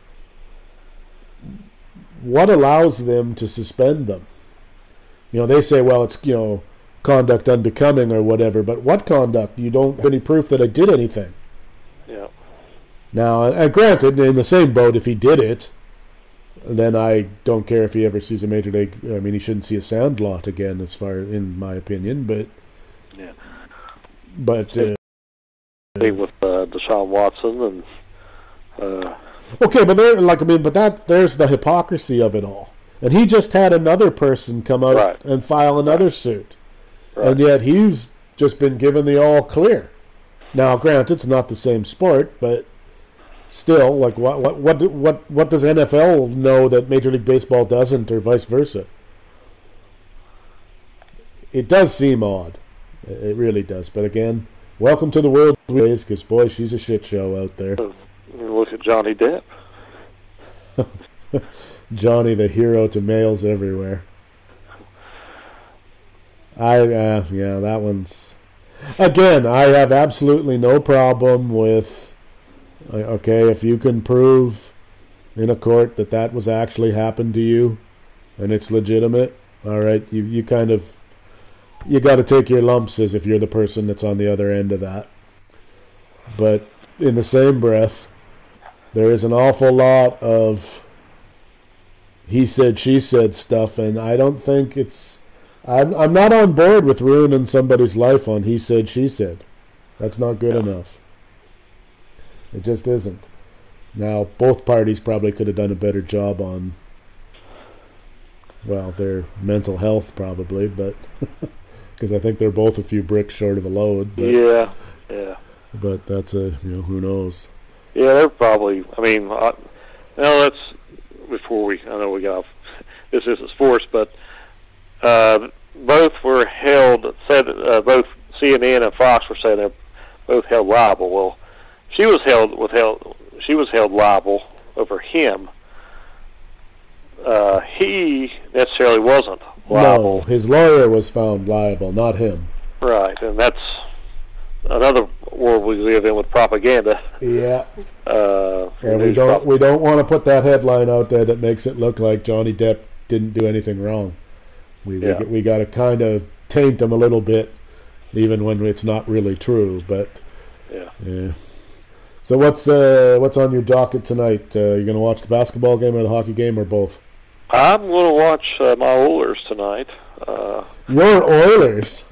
what allows them to suspend them? They say, well, it's conduct unbecoming or whatever, but what conduct? You don't have any proof that I did anything. Yeah. Now, granted, in the same boat, if he did it, then I don't care if he ever sees a major league. He shouldn't see a Sandlot again, as far in my opinion. But yeah, but with Deshaun Watson and okay, but there's the hypocrisy of it all. And he just had another person come out and file another suit, and yet he's just been given the all clear. Now, granted, it's not the same sport, but. Still, what does NFL know that Major League Baseball doesn't, or vice versa? It does seem odd, It really does. But again, welcome to the world ways, because boy, she's a shit show out there. Look at Johnny Depp. Johnny, the hero to males everywhere. That one's... Again, I have absolutely no problem with... Okay, if you can prove in a court that was actually happened to you, and it's legitimate, all right, you kind of... You got to take your lumps as if you're the person that's on the other end of that. But in the same breath, there is an awful lot of he said, she said stuff, and I don't think it's... I'm not on board with ruining somebody's life on he said, she said. That's not good enough. It just isn't. Now, both parties probably could have done a better job on, well, their mental health probably, but... Because I think they're both a few bricks short of a load. But, yeah. But that's who knows? Yeah, they're probably. I mean, that's before we. I know we got off. This isn't sports, but both were held. Said both CNN and Fox were saying they're both held liable. Well, she was held liable over him. He necessarily wasn't liable. No, his lawyer was found liable, not him. Right, and that's another world we live in with propaganda. Yeah. And we don't want to put that headline out there that makes it look like Johnny Depp didn't do anything wrong. We got to kind of taint him a little bit, even when it's not really true. But yeah. So what's on your docket tonight? You going to watch the basketball game or the hockey game or both? I'm going to watch my Oilers tonight. Your Oilers?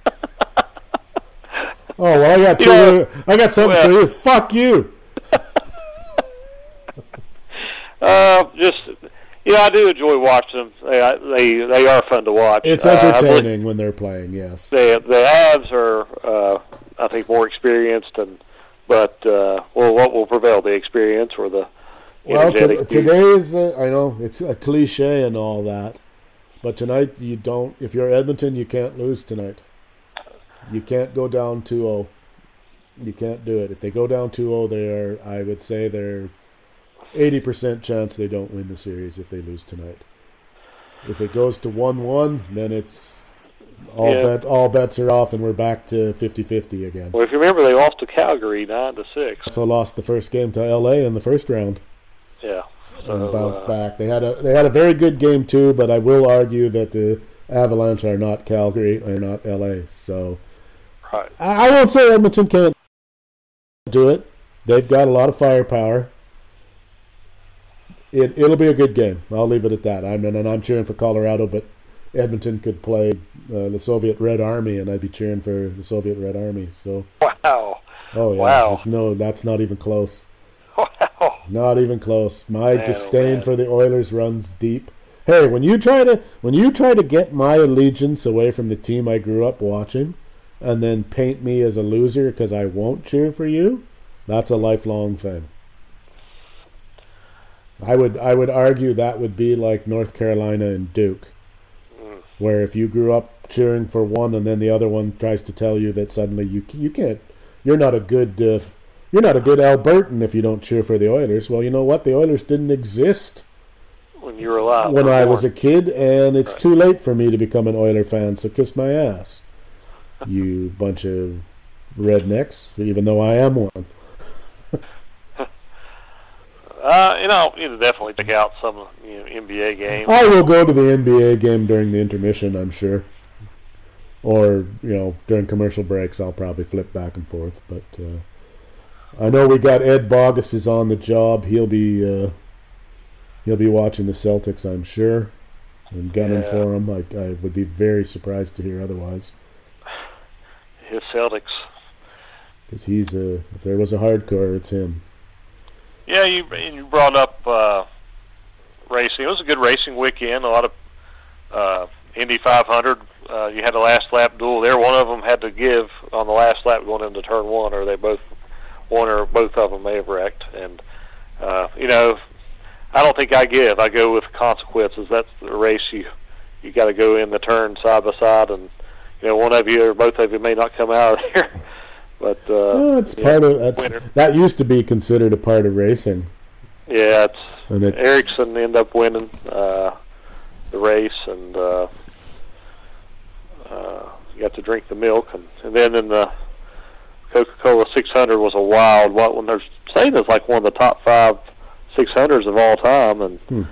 Oh, well, I got something for you. Fuck you. I do enjoy watching them. They are fun to watch. It's entertaining when they're playing. Yes. The Avs are, I think, more experienced, but what will prevail? The experience or the energetic? Today's I know it's a cliche and all that, but tonight you don't. If you're Edmonton, you can't lose tonight. You can't go down 2-0. You can't do it. If they go down 2-0, I would say they're 80% chance they don't win the series if they lose tonight. If it goes to 1-1, then it's all bets are off and we're back to 50-50 again. Well, if you remember, they lost to Calgary 9-6. Also lost the first game to LA in the first round. Yeah. And bounced back. They had a very good game too, but I will argue that the Avalanche are not Calgary or not LA. So right. I won't say Edmonton can't do it. They've got a lot of firepower. It'll be a good game. I'll leave it at that. I'm cheering for Colorado, but Edmonton could play the Soviet Red Army, and I'd be cheering for the Soviet Red Army. So wow. Oh yeah. Wow. That's not even close. Wow. Not even close. My disdain for the Oilers runs deep. Hey, when you try to get my allegiance away from the team I grew up watching, and then paint me as a loser because I won't cheer for you, that's a lifelong thing. I would argue that would be like North Carolina and Duke, where if you grew up cheering for one and then the other one tries to tell you that suddenly you can't, you're not a good Albertan if you don't cheer for the Oilers. Well, you know what? The Oilers didn't exist when you were alive. When I was a kid, and it's too late for me to become an Oiler fan. So kiss my ass, you bunch of rednecks. Even though I am one. You definitely pick out some NBA games. I will go to the NBA game during the intermission, I'm sure. Or, during commercial breaks, I'll probably flip back and forth. But I know we got Ed Bogus is on the job. He'll be watching the Celtics, I'm sure, and gunning for him. I would be very surprised to hear otherwise. His Celtics. Because if there was a hardcore, it's him. Yeah, you brought up racing. It was a good racing weekend. A lot of Indy 500. You had a last lap duel there. One of them had to give on the last lap going into turn one, or one or both of them may have wrecked. And I don't think I give. I go with consequences. That's the race. You got to go in the turn side by side, and one of you or both of you may not come out of there. But it's part of that used to be considered a part of racing. Yeah, Ericsson ended up winning the race, and you got to drink the milk, and then in the Coca-Cola 600 was a wild one. They're saying it's like one of the top 5 600s of all time,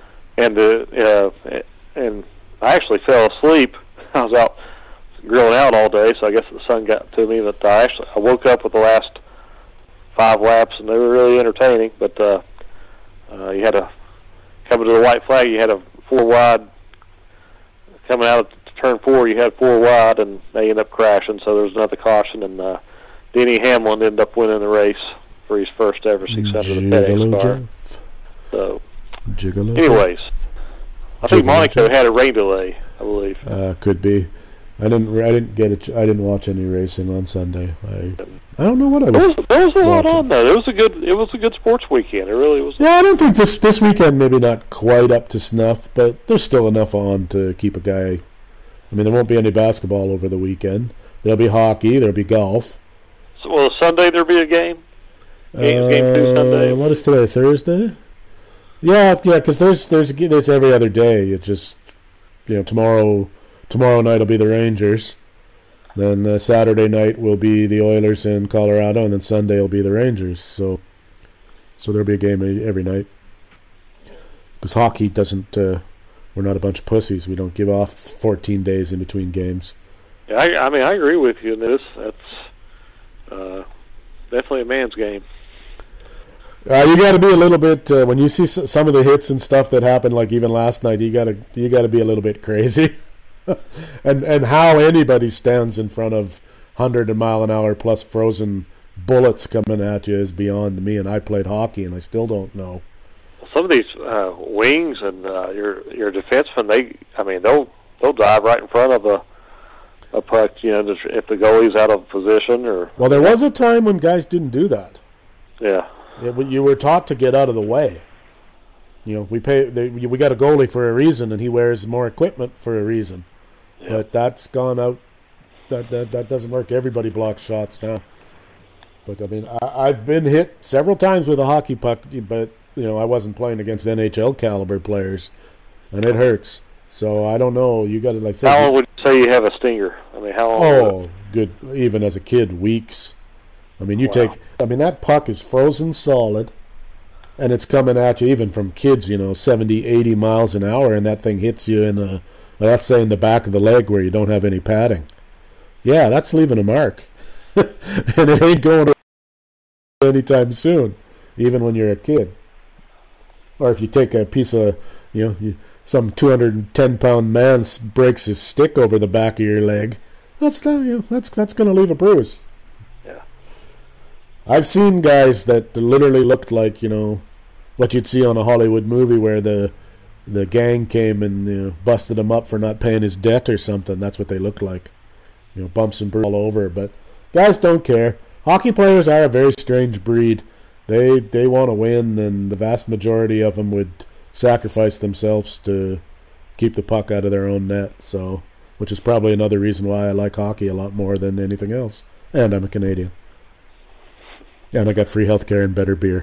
and I actually fell asleep. I was out grilling out all day, so I guess the sun got to me. But I woke up with the last 5 laps, and they were really entertaining. But you had to coming to the white flag. You had a 4 wide coming out of turn 4. You had 4 wide, and they ended up crashing. So there was another caution, and Denny Hamlin ended up winning the race for his first ever 600 of the FedEx car. So, anyways, I think Monaco had a rain delay, I believe. Could be. I didn't watch any racing on Sunday. I don't know what I was. There was a lot on though. It was a good sports weekend. It really was. Yeah, I don't think this weekend maybe not quite up to snuff, but there's still enough on to keep a guy. I mean, there won't be any basketball over the weekend. There'll be hockey. There'll be golf. So, will Sunday there be a game? Game 2 Sunday. What is today? Thursday. Yeah, because there's every other day. It just tomorrow night will be the Rangers. Then Saturday night will be the Oilers in Colorado, and then Sunday will be the Rangers. So there'll be a game every night. Because hockey doesn't. We're not a bunch of pussies. We don't give off 14 days in between games. Yeah, I mean I agree with you in this. That's definitely a man's game. You got to be a little bit when you see some of the hits and stuff that happened, like even last night. You got to be a little bit crazy, and how anybody stands in front of 100-mile-an-hour plus frozen bullets coming at you is beyond me. And I played hockey, and I still don't know. Some of these wings and your defensemen, they'll dive right in front of a puck. If the goalie's out of position or. Well, there was a time when guys didn't do that. Yeah. You were taught to get out of the way. We got a goalie for a reason, and he wears more equipment for a reason. Yeah. But that's gone out. That doesn't work. Everybody blocks shots now. But I mean, I've been hit several times with a hockey puck, but I wasn't playing against NHL caliber players, and it hurts. So I don't know. You got to How long would you say you have a stinger? I mean, how long? Oh, good. Even as a kid, weeks. I mean, that puck is frozen solid, and it's coming at you even from kids, 70, 80 miles an hour, and that thing hits you in the back of the leg where you don't have any padding. Yeah, that's leaving a mark. And it ain't going anytime soon, even when you're a kid. Or if you take a piece of, some 210-pound man breaks his stick over the back of your leg, that's going to leave a bruise. I've seen guys that literally looked like, what you'd see on a Hollywood movie where the gang came and busted him up for not paying his debt or something. That's what they looked like. Bumps and bruises all over. But guys don't care. Hockey players are a very strange breed. They want to win, and the vast majority of them would sacrifice themselves to keep the puck out of their own net. So, which is probably another reason why I like hockey a lot more than anything else. And I'm a Canadian. And I got free healthcare and better beer.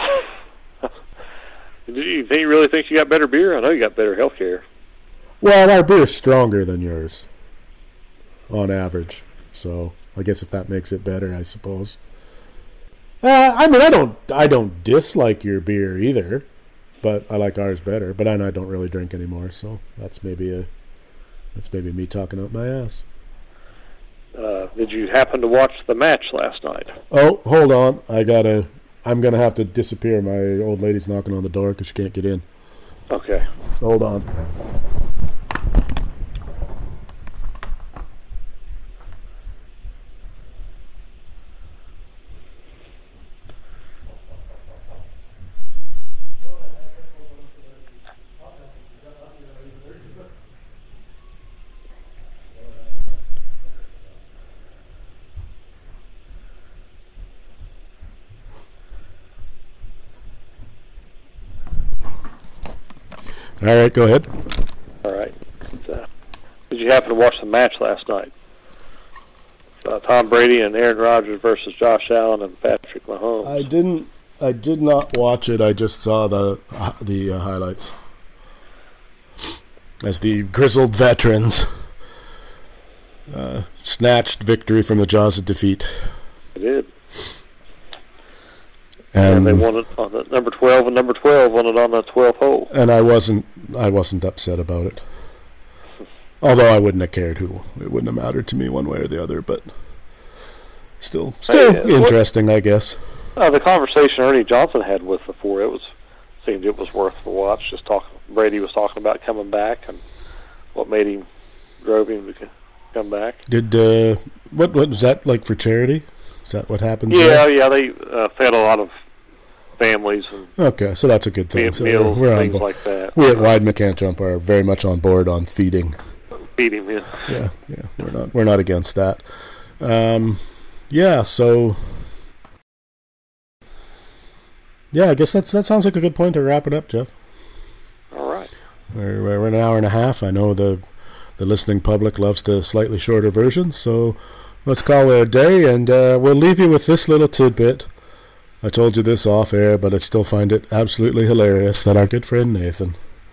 Do you really think you got better beer? I know you got better healthcare. Well, our beer's stronger than yours, on average. So I guess if that makes it better, I suppose. I mean, I don't dislike your beer either, but I like ours better. But I don't really drink anymore, so that's maybe me talking out my ass. Did you happen to watch the match last night? Oh, hold on. I'm going to have to disappear. My old lady's knocking on the door because she can't get in. Okay. Hold on. All right, go ahead. All right. Did you happen to watch the match last night? Tom Brady and Aaron Rodgers versus Josh Allen and Patrick Mahomes. I did not watch it. I just saw the highlights as the grizzled veterans snatched victory from the jaws of defeat. They did. And they won it on the number 12, and number 12 won it on the 12th hole. And I wasn't upset about it. Although I wouldn't have cared who. It wouldn't have mattered to me one way or the other, but still interesting, I guess. The conversation Ernie Johnson had with the four, seemed it was worth the watch. Brady was talking about coming back and what drove him to come back. Did what was that like for charity? Is that what happened? Yeah, they fed a lot of families. And okay, so that's a good thing. Meals, we're things on like that. We at Weidman Can't Jump are very much on board on feeding. Feeding, yeah. We're not against that. So. Yeah, I guess that sounds like a good point to wrap it up, Jeff. All right. We're an hour and a half. I know the listening public loves the slightly shorter version, so let's call it a day, and we'll leave you with this little tidbit. I told you this off air, but I still find it absolutely hilarious that our good friend Nathan,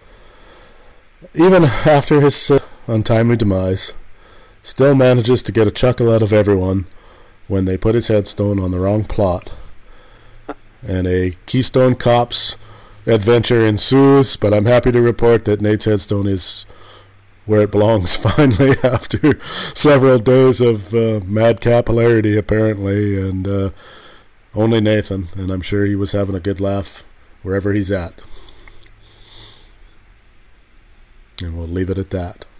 even after his untimely demise, still manages to get a chuckle out of everyone when they put his headstone on the wrong plot. And a Keystone Cops adventure ensues, but I'm happy to report that Nate's headstone is where it belongs finally after several days of madcap hilarity, apparently, and only Nathan, and I'm sure he was having a good laugh wherever he's at. And we'll leave it at that.